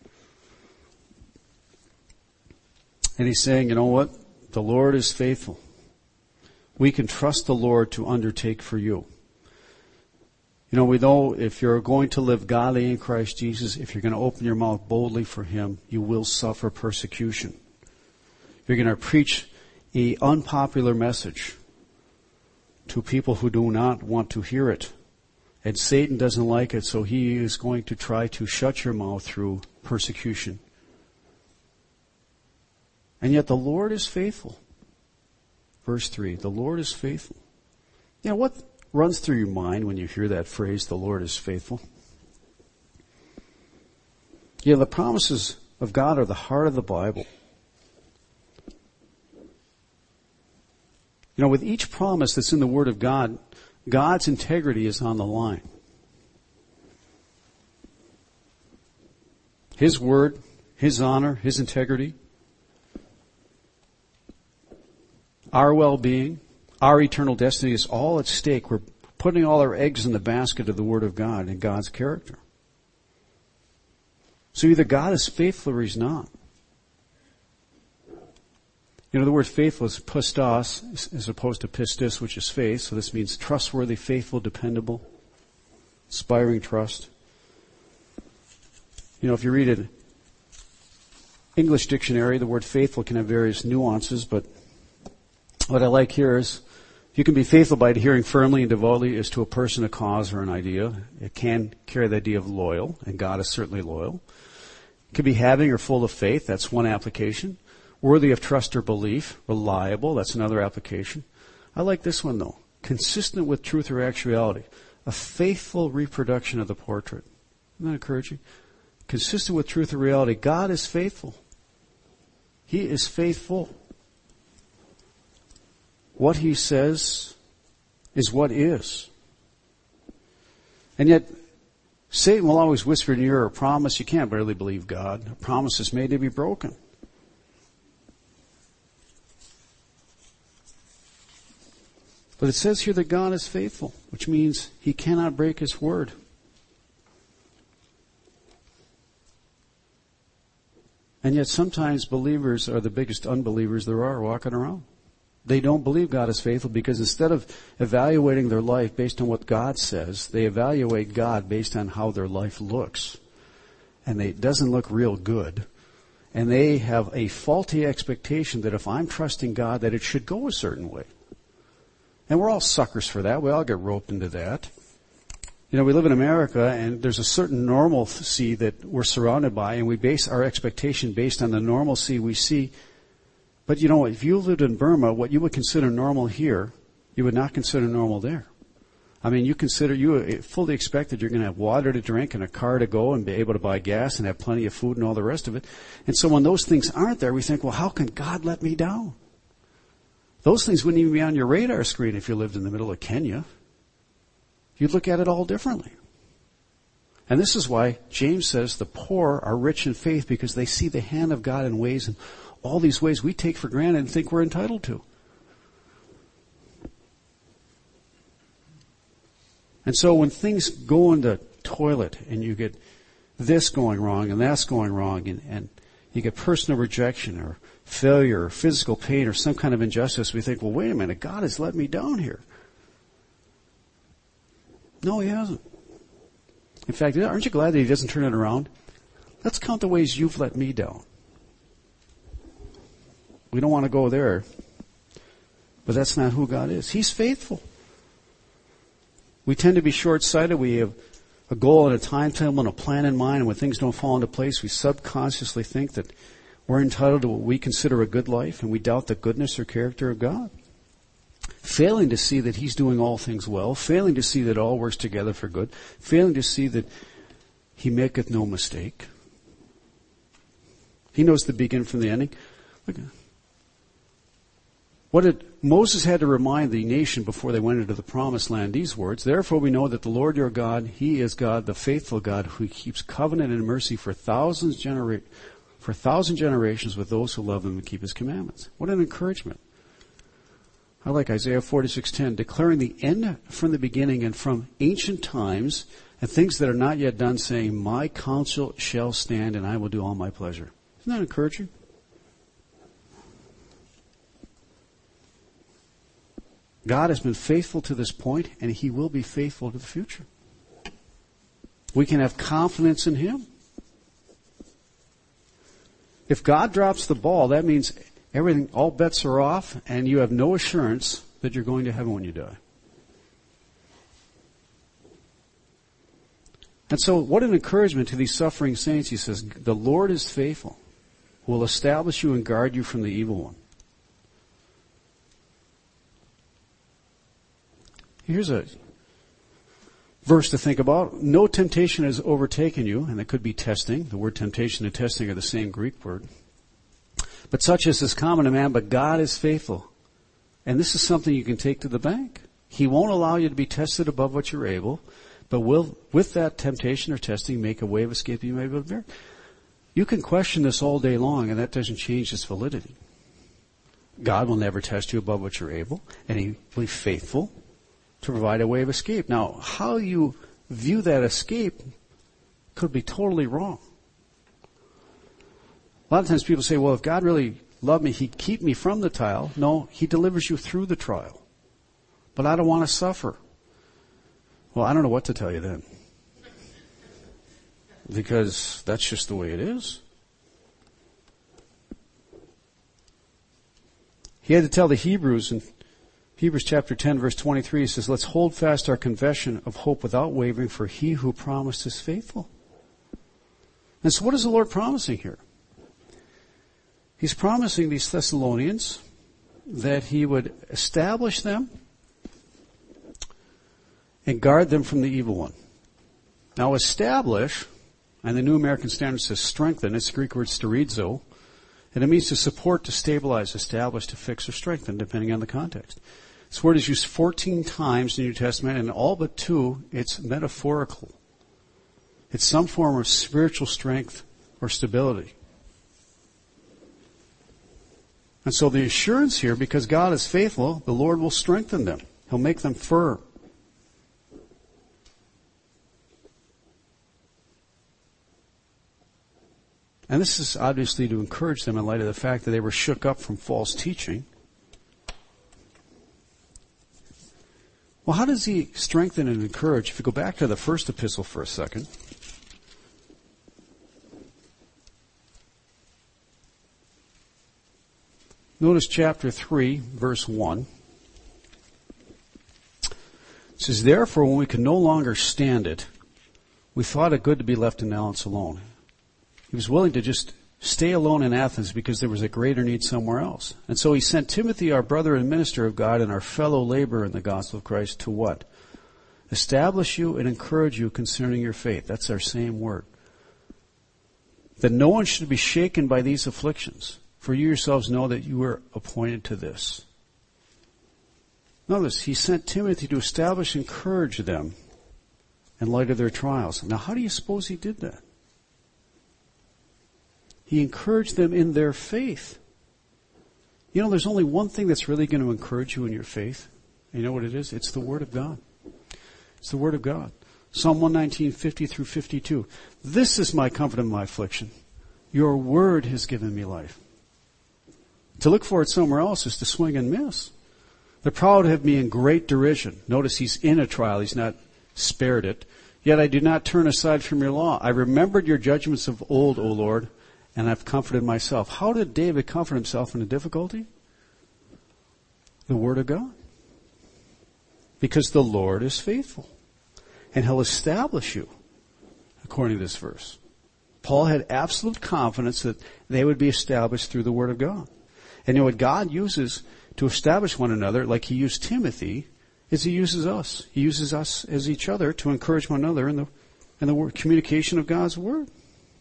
And he's saying, you know what? The Lord is faithful. We can trust the Lord to undertake for you. You know, we know if you're going to live godly in Christ Jesus, if you're going to open your mouth boldly for Him, you will suffer persecution. You're going to preach an unpopular message to people who do not want to hear it. And Satan doesn't like it, so he is going to try to shut your mouth through persecution. And yet the Lord is faithful. Verse three, the Lord is faithful. You know, what runs through your mind when you hear that phrase, the Lord is faithful? You know, the promises of God are the heart of the Bible. You know, with each promise that's in the Word of God, God's integrity is on the line. His Word, His honor, His integrity, our well-being, our eternal destiny is all at stake. We're putting all our eggs in the basket of the Word of God and God's character. So either God is faithful or He's not. You know, the word faithful is pistos as opposed to pistis, which is faith. So this means trustworthy, faithful, dependable, inspiring trust. You know, if you read an English dictionary, the word faithful can have various nuances, but what I like here is you can be faithful by adhering firmly and devoutly as to a person, a cause, or an idea. It can carry the idea of loyal, and God is certainly loyal. It could be having or full of faith. That's one application. Worthy of trust or belief. Reliable. That's another application. I like this one, though. Consistent with truth or actuality. A faithful reproduction of the portrait. Isn't that encouraging? Consistent with truth or reality. God is faithful. He is faithful. What He says is what is. And yet, Satan will always whisper in your ear a promise. You can't barely believe God. A promise is made to be broken. But it says here that God is faithful, which means He cannot break His word. And yet sometimes believers are the biggest unbelievers there are walking around. They don't believe God is faithful because instead of evaluating their life based on what God says, they evaluate God based on how their life looks. And they, it doesn't look real good. And they have a faulty expectation that if I'm trusting God, that it should go a certain way. And we're all suckers for that. We all get roped into that. You know, we live in America, and there's a certain normalcy that we're surrounded by, and we base our expectation based on the normalcy we see. But you know, if you lived in Burma, what you would consider normal here, you would not consider normal there. I mean, you consider, you fully expect that you're going to have water to drink and a car to go and be able to buy gas and have plenty of food and all the rest of it. And so when those things aren't there, we think, well, how can God let me down? Those things wouldn't even be on your radar screen if you lived in the middle of Kenya. You'd look at it all differently. And this is why James says the poor are rich in faith, because they see the hand of God in ways, and all these ways we take for granted and think we're entitled to. And so when things go in the toilet and you get this going wrong and that's going wrong, and, and you get personal rejection or failure or physical pain or some kind of injustice, we think, well, wait a minute, God has let me down here. No, he hasn't. In fact, aren't you glad that he doesn't turn it around? Let's count the ways you've let me down. We don't want to go there. But that's not who God is. He's faithful. We tend to be short-sighted. We have a goal and a timetable and a plan in mind, and when things don't fall into place, we subconsciously think that we're entitled to what we consider a good life, and we doubt the goodness or character of God. Failing to see that he's doing all things well, failing to see that all works together for good, failing to see that he maketh no mistake. He knows the beginning from the ending. Look, what did Moses had to remind the nation before they went into the promised land? These words: therefore we know that the Lord your God, he is God, the faithful God, who keeps covenant and mercy for thousands genera- for thousand generations with those who love him and keep his commandments. What an encouragement. I like Isaiah forty-six ten, declaring the end from the beginning and from ancient times, and things that are not yet done, saying, my counsel shall stand, and I will do all my pleasure. Isn't that encouraging? God has been faithful to this point, and he will be faithful to the future. We can have confidence in him. If God drops the ball, that means everything, all bets are off, and you have no assurance that you're going to heaven when you die. And so what an encouragement to these suffering saints. He says, the Lord is faithful, who will establish you and guard you from the evil one. Here's a verse to think about. No temptation has overtaken you, and that could be testing. The word temptation and testing are the same Greek word. But such as is common to man, but God is faithful. And this is something you can take to the bank. He won't allow you to be tested above what you're able, but will, with that temptation or testing, make a way of escape you may be able to bear. You can question this all day long, and that doesn't change its validity. God will never test you above what you're able, and he will be faithful to provide a way of escape. Now, how you view that escape could be totally wrong. A lot of times people say, well, if God really loved me, he'd keep me from the trial. No, he delivers you through the trial. But I don't want to suffer. Well, I don't know what to tell you then. Because that's just the way it is. He had to tell the Hebrews in Hebrews chapter ten, verse twenty-three, he says, let's hold fast our confession of hope without wavering, for he who promised is faithful. And so what is the Lord promising here? He's promising these Thessalonians that he would establish them and guard them from the evil one. Now, establish, and the New American Standard says strengthen, it's the Greek word sterizo, and it means to support, to stabilize, establish, to fix, or strengthen, depending on the context. This word is used fourteen times in the New Testament, and all but two, it's metaphorical. It's some form of spiritual strength or stability. And so the assurance here, because God is faithful, the Lord will strengthen them. He'll make them firm. And this is obviously to encourage them in light of the fact that they were shook up from false teaching. Well, how does he strengthen and encourage? If you go back to the first epistle for a second. Notice chapter three, verse one. It says, therefore, when we could no longer stand it, we thought it good to be left in Athens alone. He was willing to just stay alone in Athens because there was a greater need somewhere else. And so he sent Timothy, our brother and minister of God and our fellow laborer in the gospel of Christ, to what? Establish you and encourage you concerning your faith. That's our same word. That no one should be shaken by these afflictions, for you yourselves know that you were appointed to this. Notice, he sent Timothy to establish and encourage them in light of their trials. Now, how do you suppose he did that? He encouraged them in their faith. You know, there's only one thing that's really going to encourage you in your faith. You know what it is? It's the Word of God. It's the Word of God. Psalm one nineteen, fifty through fifty-two. This is my comfort in my affliction. Your Word has given me life. To look for it somewhere else is to swing and miss. The proud have me in great derision. Notice he's in a trial. He's not spared it. Yet I do not turn aside from your law. I remembered your judgments of old, O Lord, and I've comforted myself. How did David comfort himself in a difficulty? The Word of God. Because the Lord is faithful. And He'll establish you, according to this verse. Paul had absolute confidence that they would be established through the Word of God. And you know what God uses to establish one another, like He used Timothy, is He uses us. He uses us as each other to encourage one another in the, in the word, communication of God's Word.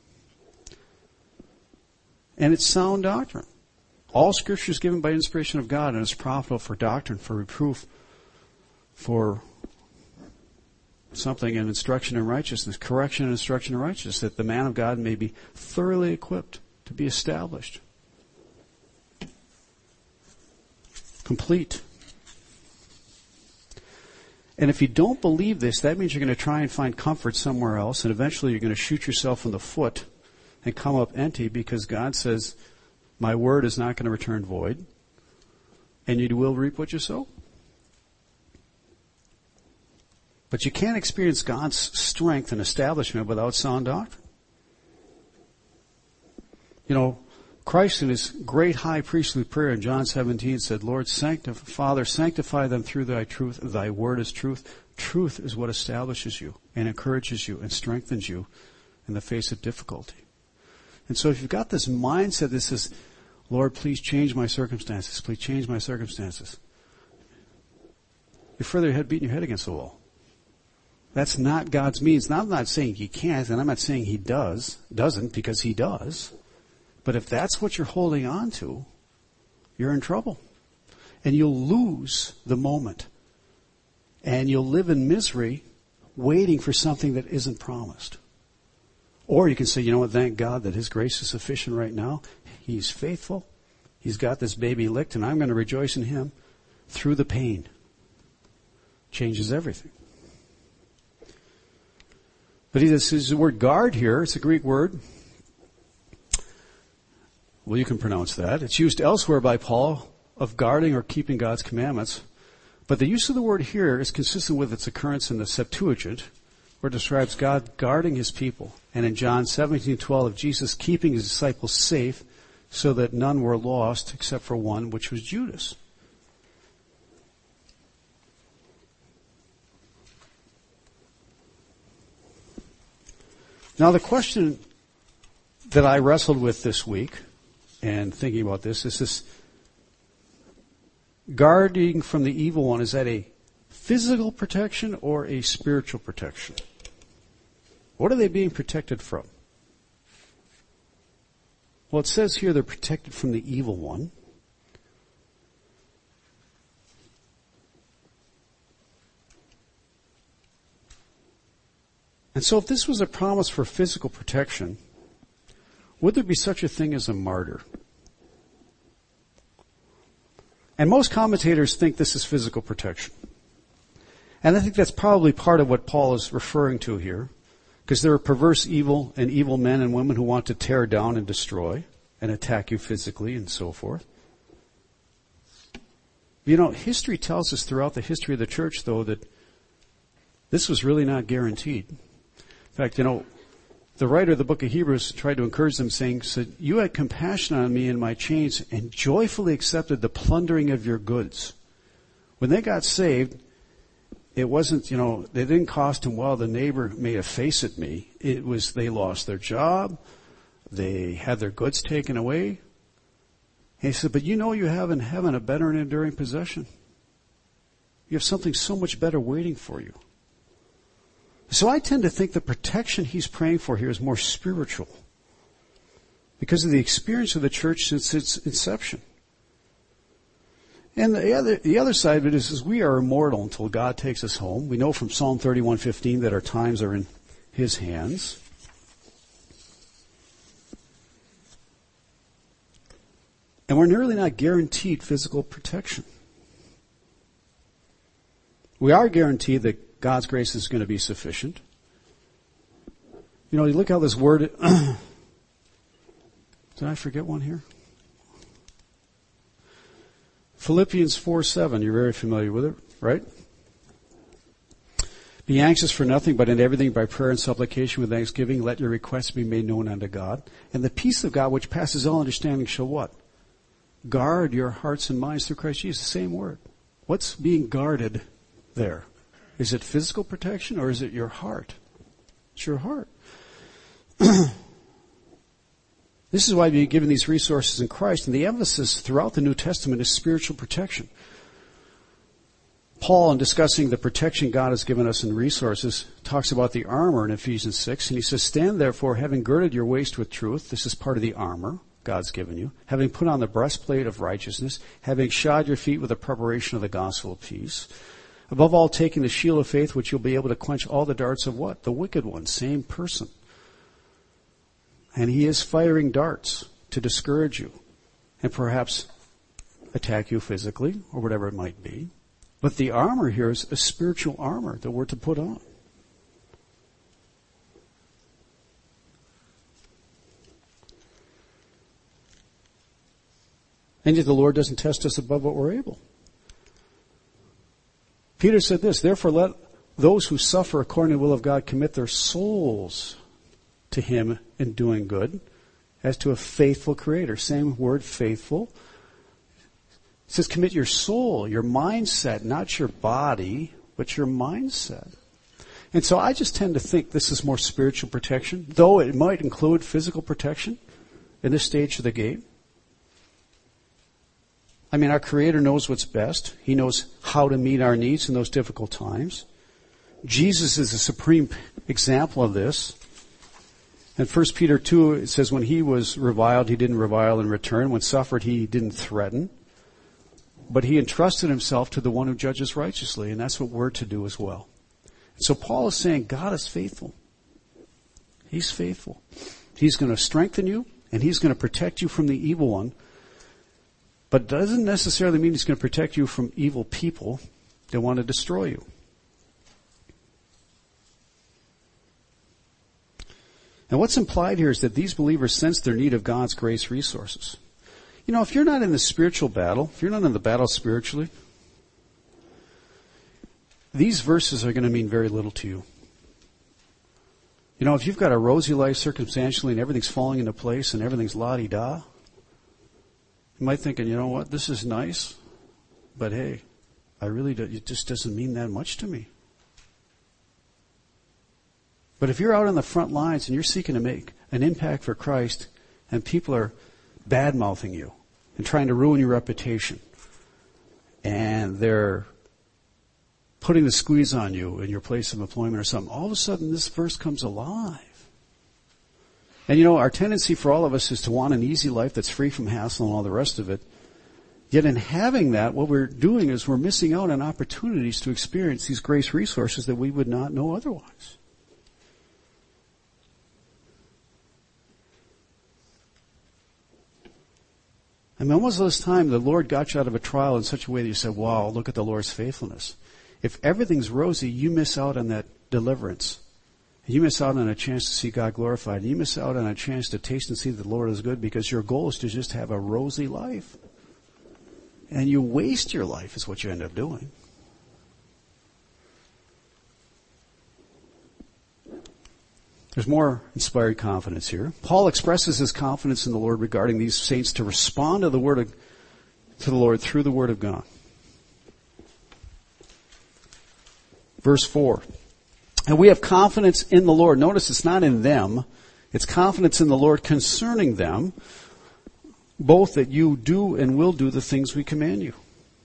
And it's sound doctrine. All Scripture is given by inspiration of God and is profitable for doctrine, for reproof, for something in instruction in righteousness, correction and instruction in righteousness, that the man of God may be thoroughly equipped to be established. Complete. And if you don't believe this, that means you're going to try and find comfort somewhere else, and eventually you're going to shoot yourself in the foot and come up empty, because God says, my word is not going to return void, and you will reap what you sow. But you can't experience God's strength and establishment without sound doctrine. You know, Christ in His great high priestly prayer in John seventeen said, Lord, sanctify, Father, sanctify them through Thy truth. Thy word is truth. Truth is what establishes you and encourages you and strengthens you in the face of difficulty. And so if you've got this mindset that says, Lord, please change my circumstances. Please change my circumstances. You're further ahead beating your head against the wall. That's not God's means. Now, I'm not saying He can't, and I'm not saying He does, doesn't, because He does. But if that's what you're holding on to, you're in trouble. And you'll lose the moment. And you'll live in misery waiting for something that isn't promised. Or you can say, you know what, thank God that His grace is sufficient right now. He's faithful. He's got this baby licked, and I'm going to rejoice in Him through the pain. Changes everything. But he says the word guard here, it's a Greek word. Well, you can pronounce that. It's used elsewhere by Paul of guarding or keeping God's commandments. But the use of the word here is consistent with its occurrence in the Septuagint, where it describes God guarding His people. And in John seventeen twelve, Jesus keeping His disciples safe so that none were lost except for one, which was Judas. Now the question that I wrestled with this week and thinking about this is this guarding from the evil one, is that a physical protection or a spiritual protection? What are they being protected from? Well, it says here they're protected from the evil one. And so if this was a promise for physical protection, would there be such a thing as a martyr? And most commentators think this is physical protection. And I think that's probably part of what Paul is referring to here, because there are perverse evil and evil men and women who want to tear down and destroy and attack you physically and so forth. You know, history tells us throughout the history of the church, though, that this was really not guaranteed. In fact, you know, the writer of the book of Hebrews tried to encourage them, saying, so you had compassion on me in my chains and joyfully accepted the plundering of your goods. When they got saved, it wasn't, you know, they didn't cost them, well, the neighbor made a face at me. It was they lost their job. They had their goods taken away. And he said, but you know you have in heaven a better and enduring possession. You have something so much better waiting for you. So I tend to think the protection he's praying for here is more spiritual because of the experience of the church since its inception. And the other, the other side of it is, is we are immortal until God takes us home. We know from Psalm thirty-one fifteen that our times are in his hands. And we're nearly not guaranteed physical protection. We are guaranteed that God's grace is going to be sufficient. You know, you look how this word, did I forget one here? Philippians four seven, you're very familiar with it, right? Be anxious for nothing, but in everything by prayer and supplication with thanksgiving, let your requests be made known unto God. And the peace of God, which passes all understanding, shall what? Guard your hearts and minds through Christ Jesus. Same word. What's being guarded there? Is it physical protection or is it your heart? It's your heart. This is why we're given these resources in Christ, and the emphasis throughout the New Testament is spiritual protection. Paul, in discussing the protection God has given us in resources, talks about the armor in Ephesians six, and he says, stand therefore, having girded your waist with truth. This is part of the armor God's given you. Having put on the breastplate of righteousness, having shod your feet with the preparation of the gospel of peace. Above all, taking the shield of faith, which you'll be able to quench all the darts of what? The wicked one, same person. And he is firing darts to discourage you and perhaps attack you physically or whatever it might be. But the armor here is a spiritual armor that we're to put on. And yet the Lord doesn't test us above what we're able. Peter said this, therefore let those who suffer according to the will of God commit their souls to him in doing good as to a faithful creator. Same word, faithful. It says commit your soul, your mindset, not your body, but your mindset. And so I just tend to think this is more spiritual protection, though it might include physical protection in this stage of the game. I mean, our Creator knows what's best. He knows how to meet our needs in those difficult times. Jesus is a supreme example of this. In First Peter two, it says when he was reviled, he didn't revile in return. When suffered, he didn't threaten. But he entrusted himself to the one who judges righteously, and that's what we're to do as well. So Paul is saying God is faithful. He's faithful. He's going to strengthen you, and he's going to protect you from the evil one. But it doesn't necessarily mean he's going to protect you from evil people that want to destroy you. And what's implied here is that these believers sense their need of God's grace resources. You know, if you're not in the spiritual battle, if you're not in the battle spiritually, these verses are going to mean very little to you. You know, if you've got a rosy life circumstantially and everything's falling into place and everything's la-di-da, you might think, you know what, this is nice, but hey, I really do, it just doesn't mean that much to me. But if you're out on the front lines and you're seeking to make an impact for Christ and people are bad-mouthing you and trying to ruin your reputation and they're putting the squeeze on you in your place of employment or something, all of a sudden this verse comes alive. And you know, our tendency for all of us is to want an easy life that's free from hassle and all the rest of it. Yet in having that, what we're doing is we're missing out on opportunities to experience these grace resources that we would not know otherwise. I mean, when was the last time the Lord got you out of a trial in such a way that you said, wow, look at the Lord's faithfulness? If everything's rosy, you miss out on that deliverance. You miss out on a chance to see God glorified. You miss out on a chance to taste and see that the Lord is good because your goal is to just have a rosy life. and you waste your life is what you end up doing. There's more inspired confidence here. Paul expresses his confidence in the Lord regarding these saints to respond to the word of, to the Lord through the word of God. Verse four. And we have confidence in the Lord. Notice it's not in them. It's confidence in the Lord concerning them, both that you do and will do the things we command you.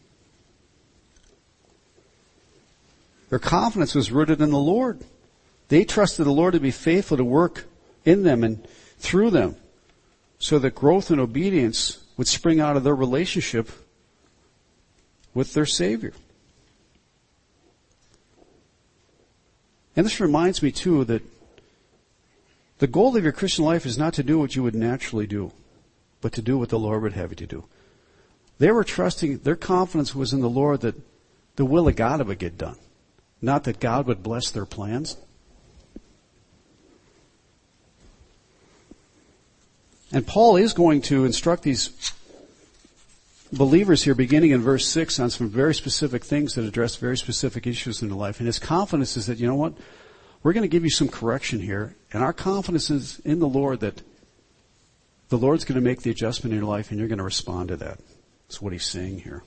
Their confidence was rooted in the Lord. They trusted the Lord to be faithful to work in them and through them so that growth and obedience would spring out of their relationship with their Savior. And this reminds me too that the goal of your Christian life is not to do what you would naturally do, but to do what the Lord would have you to do. They were trusting, their confidence was in the Lord that the will of God would get done, not that God would bless their plans. And Paul is going to instruct these believers here, beginning in verse six, on some very specific things that address very specific issues in their life. And his confidence is that, you know what, we're going to give you some correction here. And our confidence is in the Lord that the Lord's going to make the adjustment in your life and you're going to respond to that. That's what he's saying here.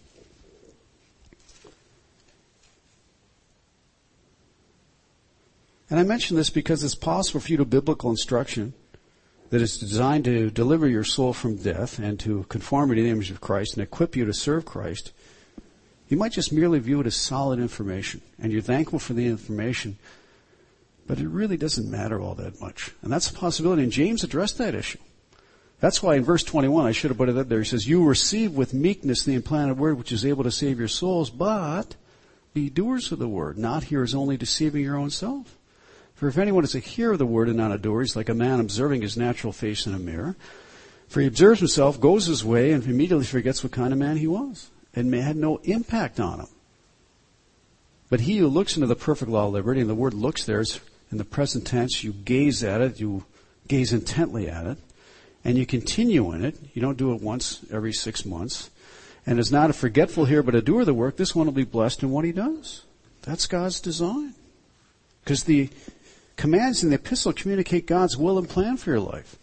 And I mention this because it's possible for you to biblical instruction that is designed to deliver your soul from death and to conform it to the image of Christ and equip you to serve Christ. You might just merely view it as solid information, and you're thankful for the information, but it really doesn't matter all that much. And that's a possibility, and James addressed that issue. That's why in verse twenty-one, I should have put it up there, he says, you receive with meekness the implanted word which is able to save your souls, but be doers of the word, not hearers only, deceiving your own self. For if anyone is a hearer of the word and not a doer, he's like a man observing his natural face in a mirror. For he observes himself, goes his way, and immediately forgets what kind of man he was. And may had no impact on him. But he who looks into the perfect law of liberty, and the word looks there is in the present tense, you gaze at it, you gaze intently at it, and you continue in it. You don't do it once every six months. And is not a forgetful hearer, but a doer of the work. This one will be blessed in what he does. That's God's design. Because the commands in the epistle communicate God's will and plan for your life.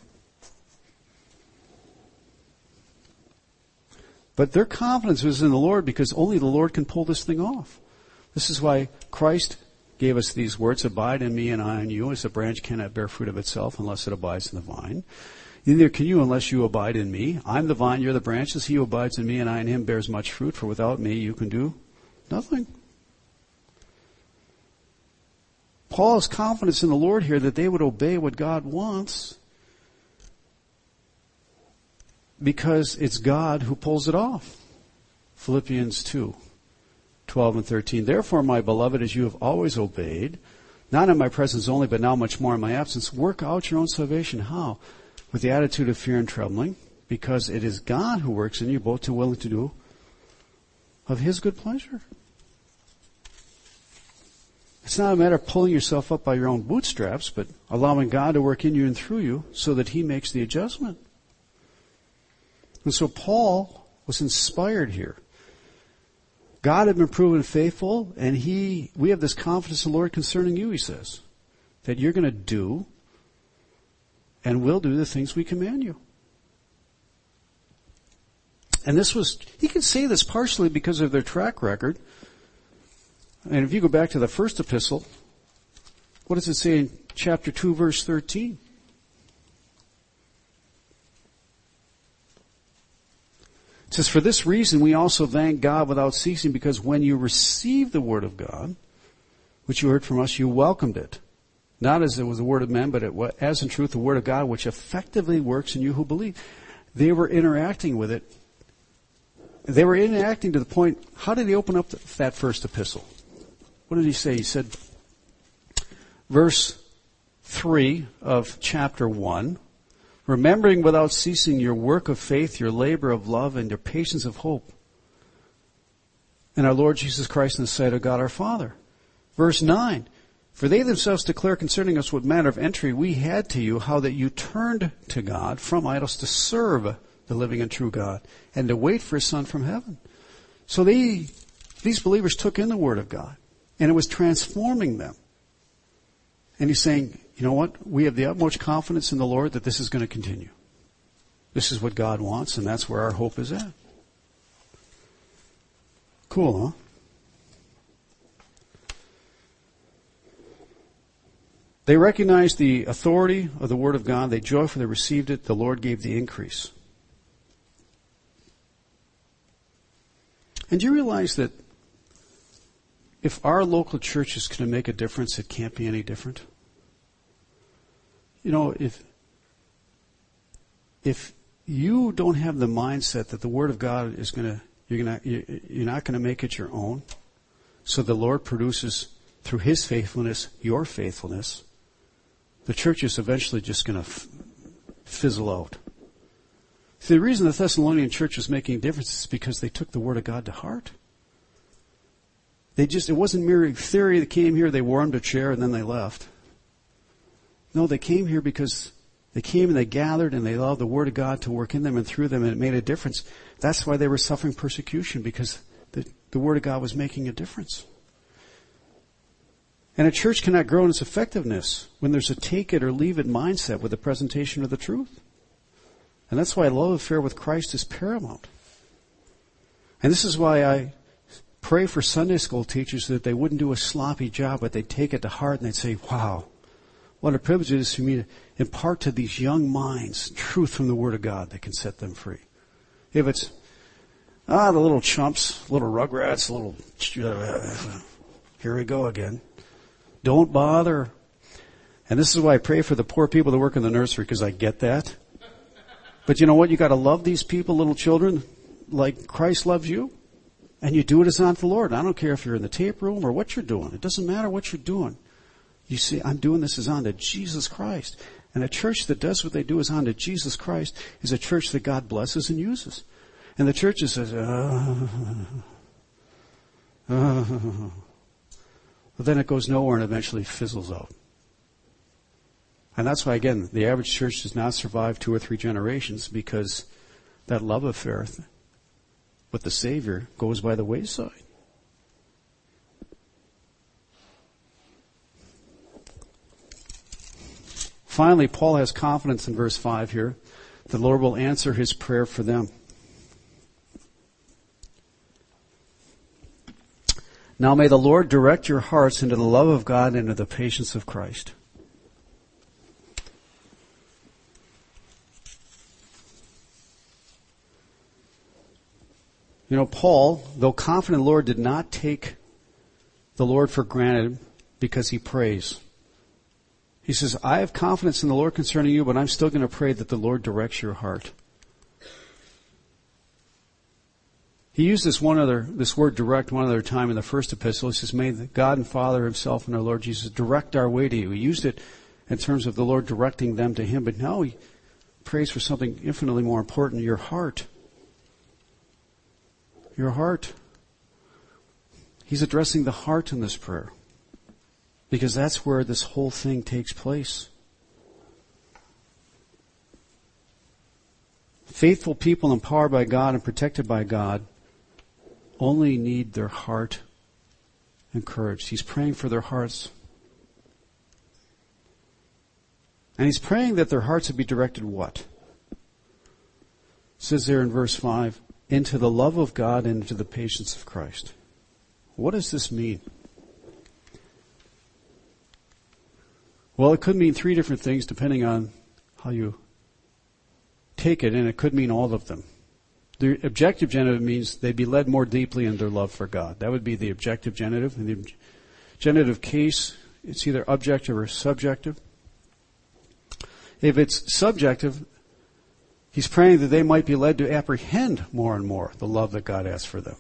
But their confidence was in the Lord because only the Lord can pull this thing off. This is why Christ gave us these words, abide in me and I in you, as a branch cannot bear fruit of itself unless it abides in the vine. Neither can you unless you abide in me. I'm the vine, you're the branches. He who abides in me and I in him bears much fruit, for without me you can do nothing. Paul's confidence in the Lord here that they would obey what God wants because it's God who pulls it off. Philippians two, twelve and thirteen. Therefore, my beloved, as you have always obeyed, not in my presence only, but now much more in my absence, work out your own salvation. How? With the attitude of fear and trembling, because it is God who works in you both to will and to do of his good pleasure. It's not a matter of pulling yourself up by your own bootstraps, but allowing God to work in you and through you so that he makes the adjustment. And so Paul was inspired here. God had been proven faithful, and he, we have this confidence in the Lord concerning you, he says, that you're going to do and will do the things we command you. And this was, he could say this partially because of their track record. And if you go back to the first epistle, what does it say in chapter two, verse thirteen? It says, for this reason we also thank God without ceasing, because when you received the word of God, which you heard from us, you welcomed it. Not as it was the word of men, but it was, as in truth the word of God, which effectively works in you who believe. They were interacting with it. They were interacting to the point, how did he open up the, that first epistle? What did he say? He said, verse three of chapter one, remembering without ceasing your work of faith, your labor of love, and your patience of hope in our Lord Jesus Christ in the sight of God our Father. Verse nine, for they themselves declare concerning us what manner of entry we had to you, how that you turned to God from idols to serve the living and true God, and to wait for his Son from heaven, So they, these believers took in the Word of God, and it was transforming them. And he's saying, you know what? We have the utmost confidence in the Lord that this is going to continue. This is what God wants, and that's where our hope is at. Cool, huh? They recognized the authority of the Word of God. They joyfully received it. The Lord gave the increase. And do you realize that if our local church is going to make a difference, it can't be any different? You know, if if you don't have the mindset that the Word of God is going to, you're going to, you're not going to make it your own, so the Lord produces through His faithfulness your faithfulness, the church is eventually just going to f- fizzle out. See, the reason the Thessalonian church was making a difference is because they took the Word of God to heart. They just, it wasn't mere theory that came here, they warmed a chair and then they left. No, they came here because they came and they gathered and they allowed the Word of God to work in them and through them, and it made a difference. That's why they were suffering persecution, because the, the Word of God was making a difference. And a church cannot grow in its effectiveness when there's a take it or leave it mindset with the presentation of the truth. And that's why love affair with Christ is paramount. And this is why I pray for Sunday school teachers that they wouldn't do a sloppy job, but they'd take it to heart and they'd say, wow, what a privilege it is for me to impart to these young minds truth from the Word of God that can set them free. If it's, ah, the little chumps, little rugrats, little, uh, here we go again. Don't bother. And this is why I pray for the poor people that work in the nursery, because I get that. But you know what? You got to love these people, little children, like Christ loves you. And you do it as unto the Lord. I don't care if you're in the tape room or what you're doing. It doesn't matter what you're doing. You see, I'm doing this as unto Jesus Christ. And a church that does what they do as unto Jesus Christ is a church that God blesses and uses. And the church that says, uh, uh, but then it goes nowhere and eventually fizzles out. And that's why, again, the average church does not survive two or three generations, because that love affair with the Savior goes by the wayside. Finally, Paul has confidence in verse five here. The Lord will answer his prayer for them. Now may the Lord direct your hearts into the love of God and into the patience of Christ. You know, Paul, though confident in the Lord, did not take the Lord for granted because he prays. He says, I have confidence in the Lord concerning you, but I'm still going to pray that the Lord directs your heart. He used this one other, this word direct one other time in the first epistle. He says, may the God and Father himself and our Lord Jesus direct our way to you. He used it in terms of the Lord directing them to him, but now he prays for something infinitely more important, your heart. Your heart. He's addressing the heart in this prayer, because that's where this whole thing takes place. Faithful people empowered by God and protected by God only need their heart encouraged. He's praying for their hearts. And he's praying that their hearts would be directed what? It says there in verse five, into the love of God and into the patience of Christ. What does this mean? Well, it could mean three different things depending on how you take it, and it could mean all of them. The objective genitive means they'd be led more deeply in their love for God. That would be the objective genitive. In the genitive case, it's either objective or subjective. If it's subjective, he's praying that they might be led to apprehend more and more the love that God has for them.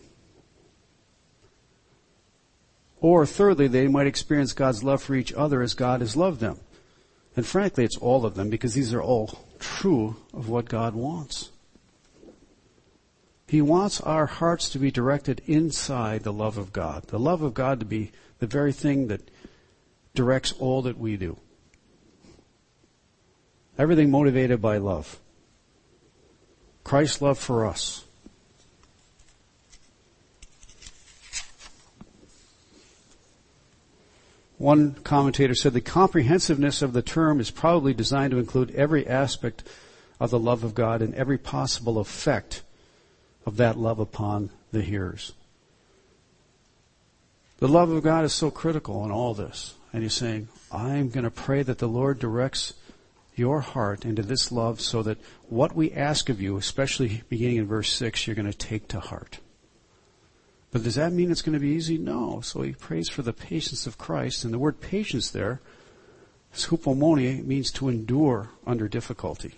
Or thirdly, they might experience God's love for each other as God has loved them. And frankly, it's all of them, because these are all true of what God wants. He wants our hearts to be directed inside the love of God. The love of God to be the very thing that directs all that we do. Everything motivated by love. Christ's love for us. One commentator said the comprehensiveness of the term is probably designed to include every aspect of the love of God and every possible effect of that love upon the hearers. The love of God is so critical in all this. And he's saying, I'm going to pray that the Lord directs your heart into this love so that what we ask of you, especially beginning in verse six, you're going to take to heart. But does that mean it's going to be easy? No. So he prays for the patience of Christ. And the word patience there, hupomone, means to endure under difficulty.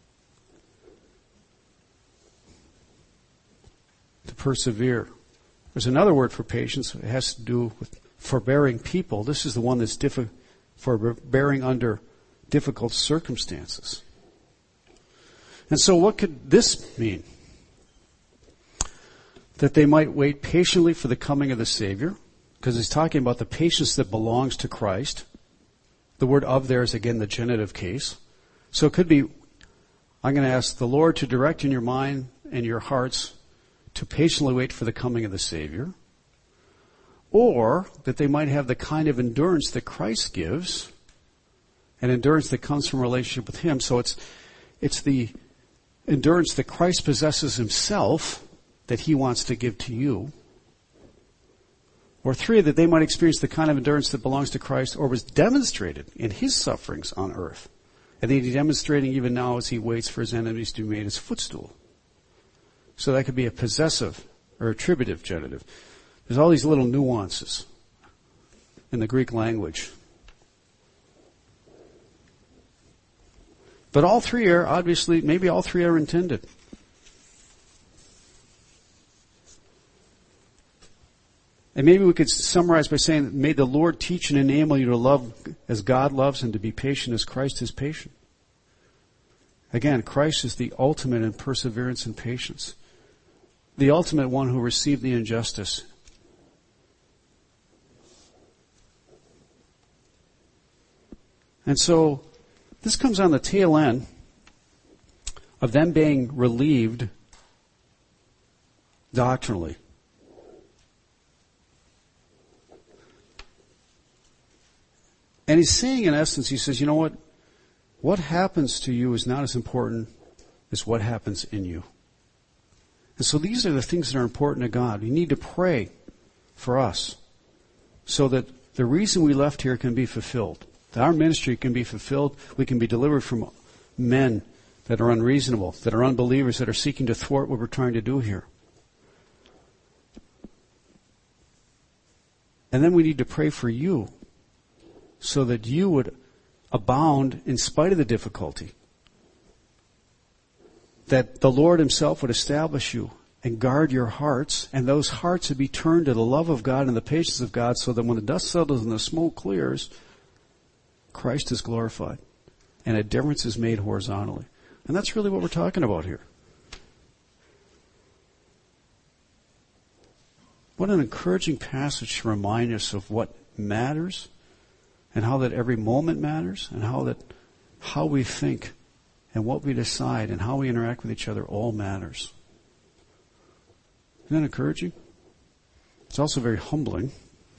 To persevere. There's another word for patience. It has to do with forbearing people. This is the one that's diffi- forbearing under difficult circumstances. And so what could this mean? That they might wait patiently for the coming of the Savior, because he's talking about the patience that belongs to Christ. The word of there is again the genitive case. So it could be, I'm going to ask the Lord to direct in your mind and your hearts to patiently wait for the coming of the Savior. Or that they might have the kind of endurance that Christ gives, an endurance that comes from relationship with Him. So it's, it's the endurance that Christ possesses Himself that He wants to give to you. Or three, that they might experience the kind of endurance that belongs to Christ or was demonstrated in His sufferings on earth. And that He's demonstrating even now as He waits for His enemies to be made His footstool. So that could be a possessive or attributive genitive. There's all these little nuances in the Greek language. But all three are obviously, maybe all three are intended. And maybe we could summarize by saying, may the Lord teach and enable you to love as God loves and to be patient as Christ is patient. Again, Christ is the ultimate in perseverance and patience. The ultimate one who received the injustice. And so, this comes on the tail end of them being relieved doctrinally. And he's saying in essence, he says, you know what? What happens to you is not as important as what happens in you. And so these are the things that are important to God. We need to pray for us so that the reason we left here can be fulfilled. That our ministry can be fulfilled. We can be delivered from men that are unreasonable, that are unbelievers, that are seeking to thwart what we're trying to do here. And then we need to pray for you so that you would abound in spite of the difficulty. That the Lord Himself would establish you and guard your hearts, and those hearts would be turned to the love of God and the patience of God, so that when the dust settles and the smoke clears, Christ is glorified and a difference is made horizontally. And that's really what we're talking about here. What an encouraging passage to remind us of what matters, and how that every moment matters, and how that how we think and what we decide and how we interact with each other all matters. Isn't that encouraging? It's also very humbling.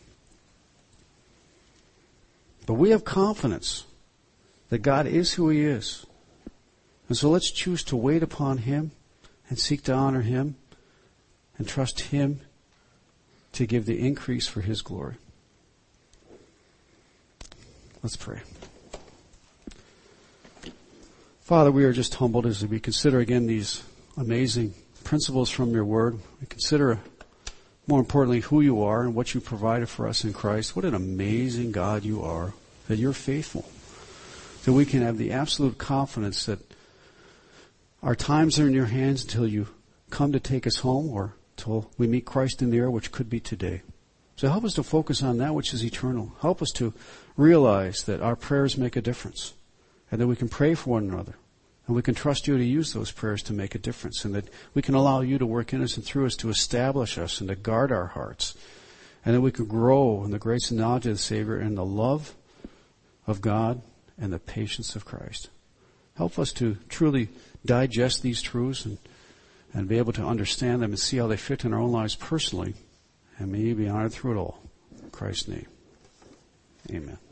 But we have confidence that God is who He is. And so let's choose to wait upon Him and seek to honor Him and trust Him to give the increase for His glory. Let's pray. Father, we are just humbled as we consider again these amazing principles from your word. We consider, more importantly, who you are and what you provided for us in Christ. What an amazing God you are, that you're faithful. That we can have the absolute confidence that our times are in your hands until you come to take us home, or till we meet Christ in the air, which could be today. So help us to focus on that which is eternal. Help us to realize that our prayers make a difference, and that we can pray for one another, and we can trust you to use those prayers to make a difference, and that we can allow you to work in us and through us to establish us and to guard our hearts, and that we can grow in the grace and knowledge of the Savior and the love of God and the patience of Christ. Help us to truly digest these truths and, and be able to understand them and see how they fit in our own lives personally. And may you be honored through it all. In Christ's name. Amen.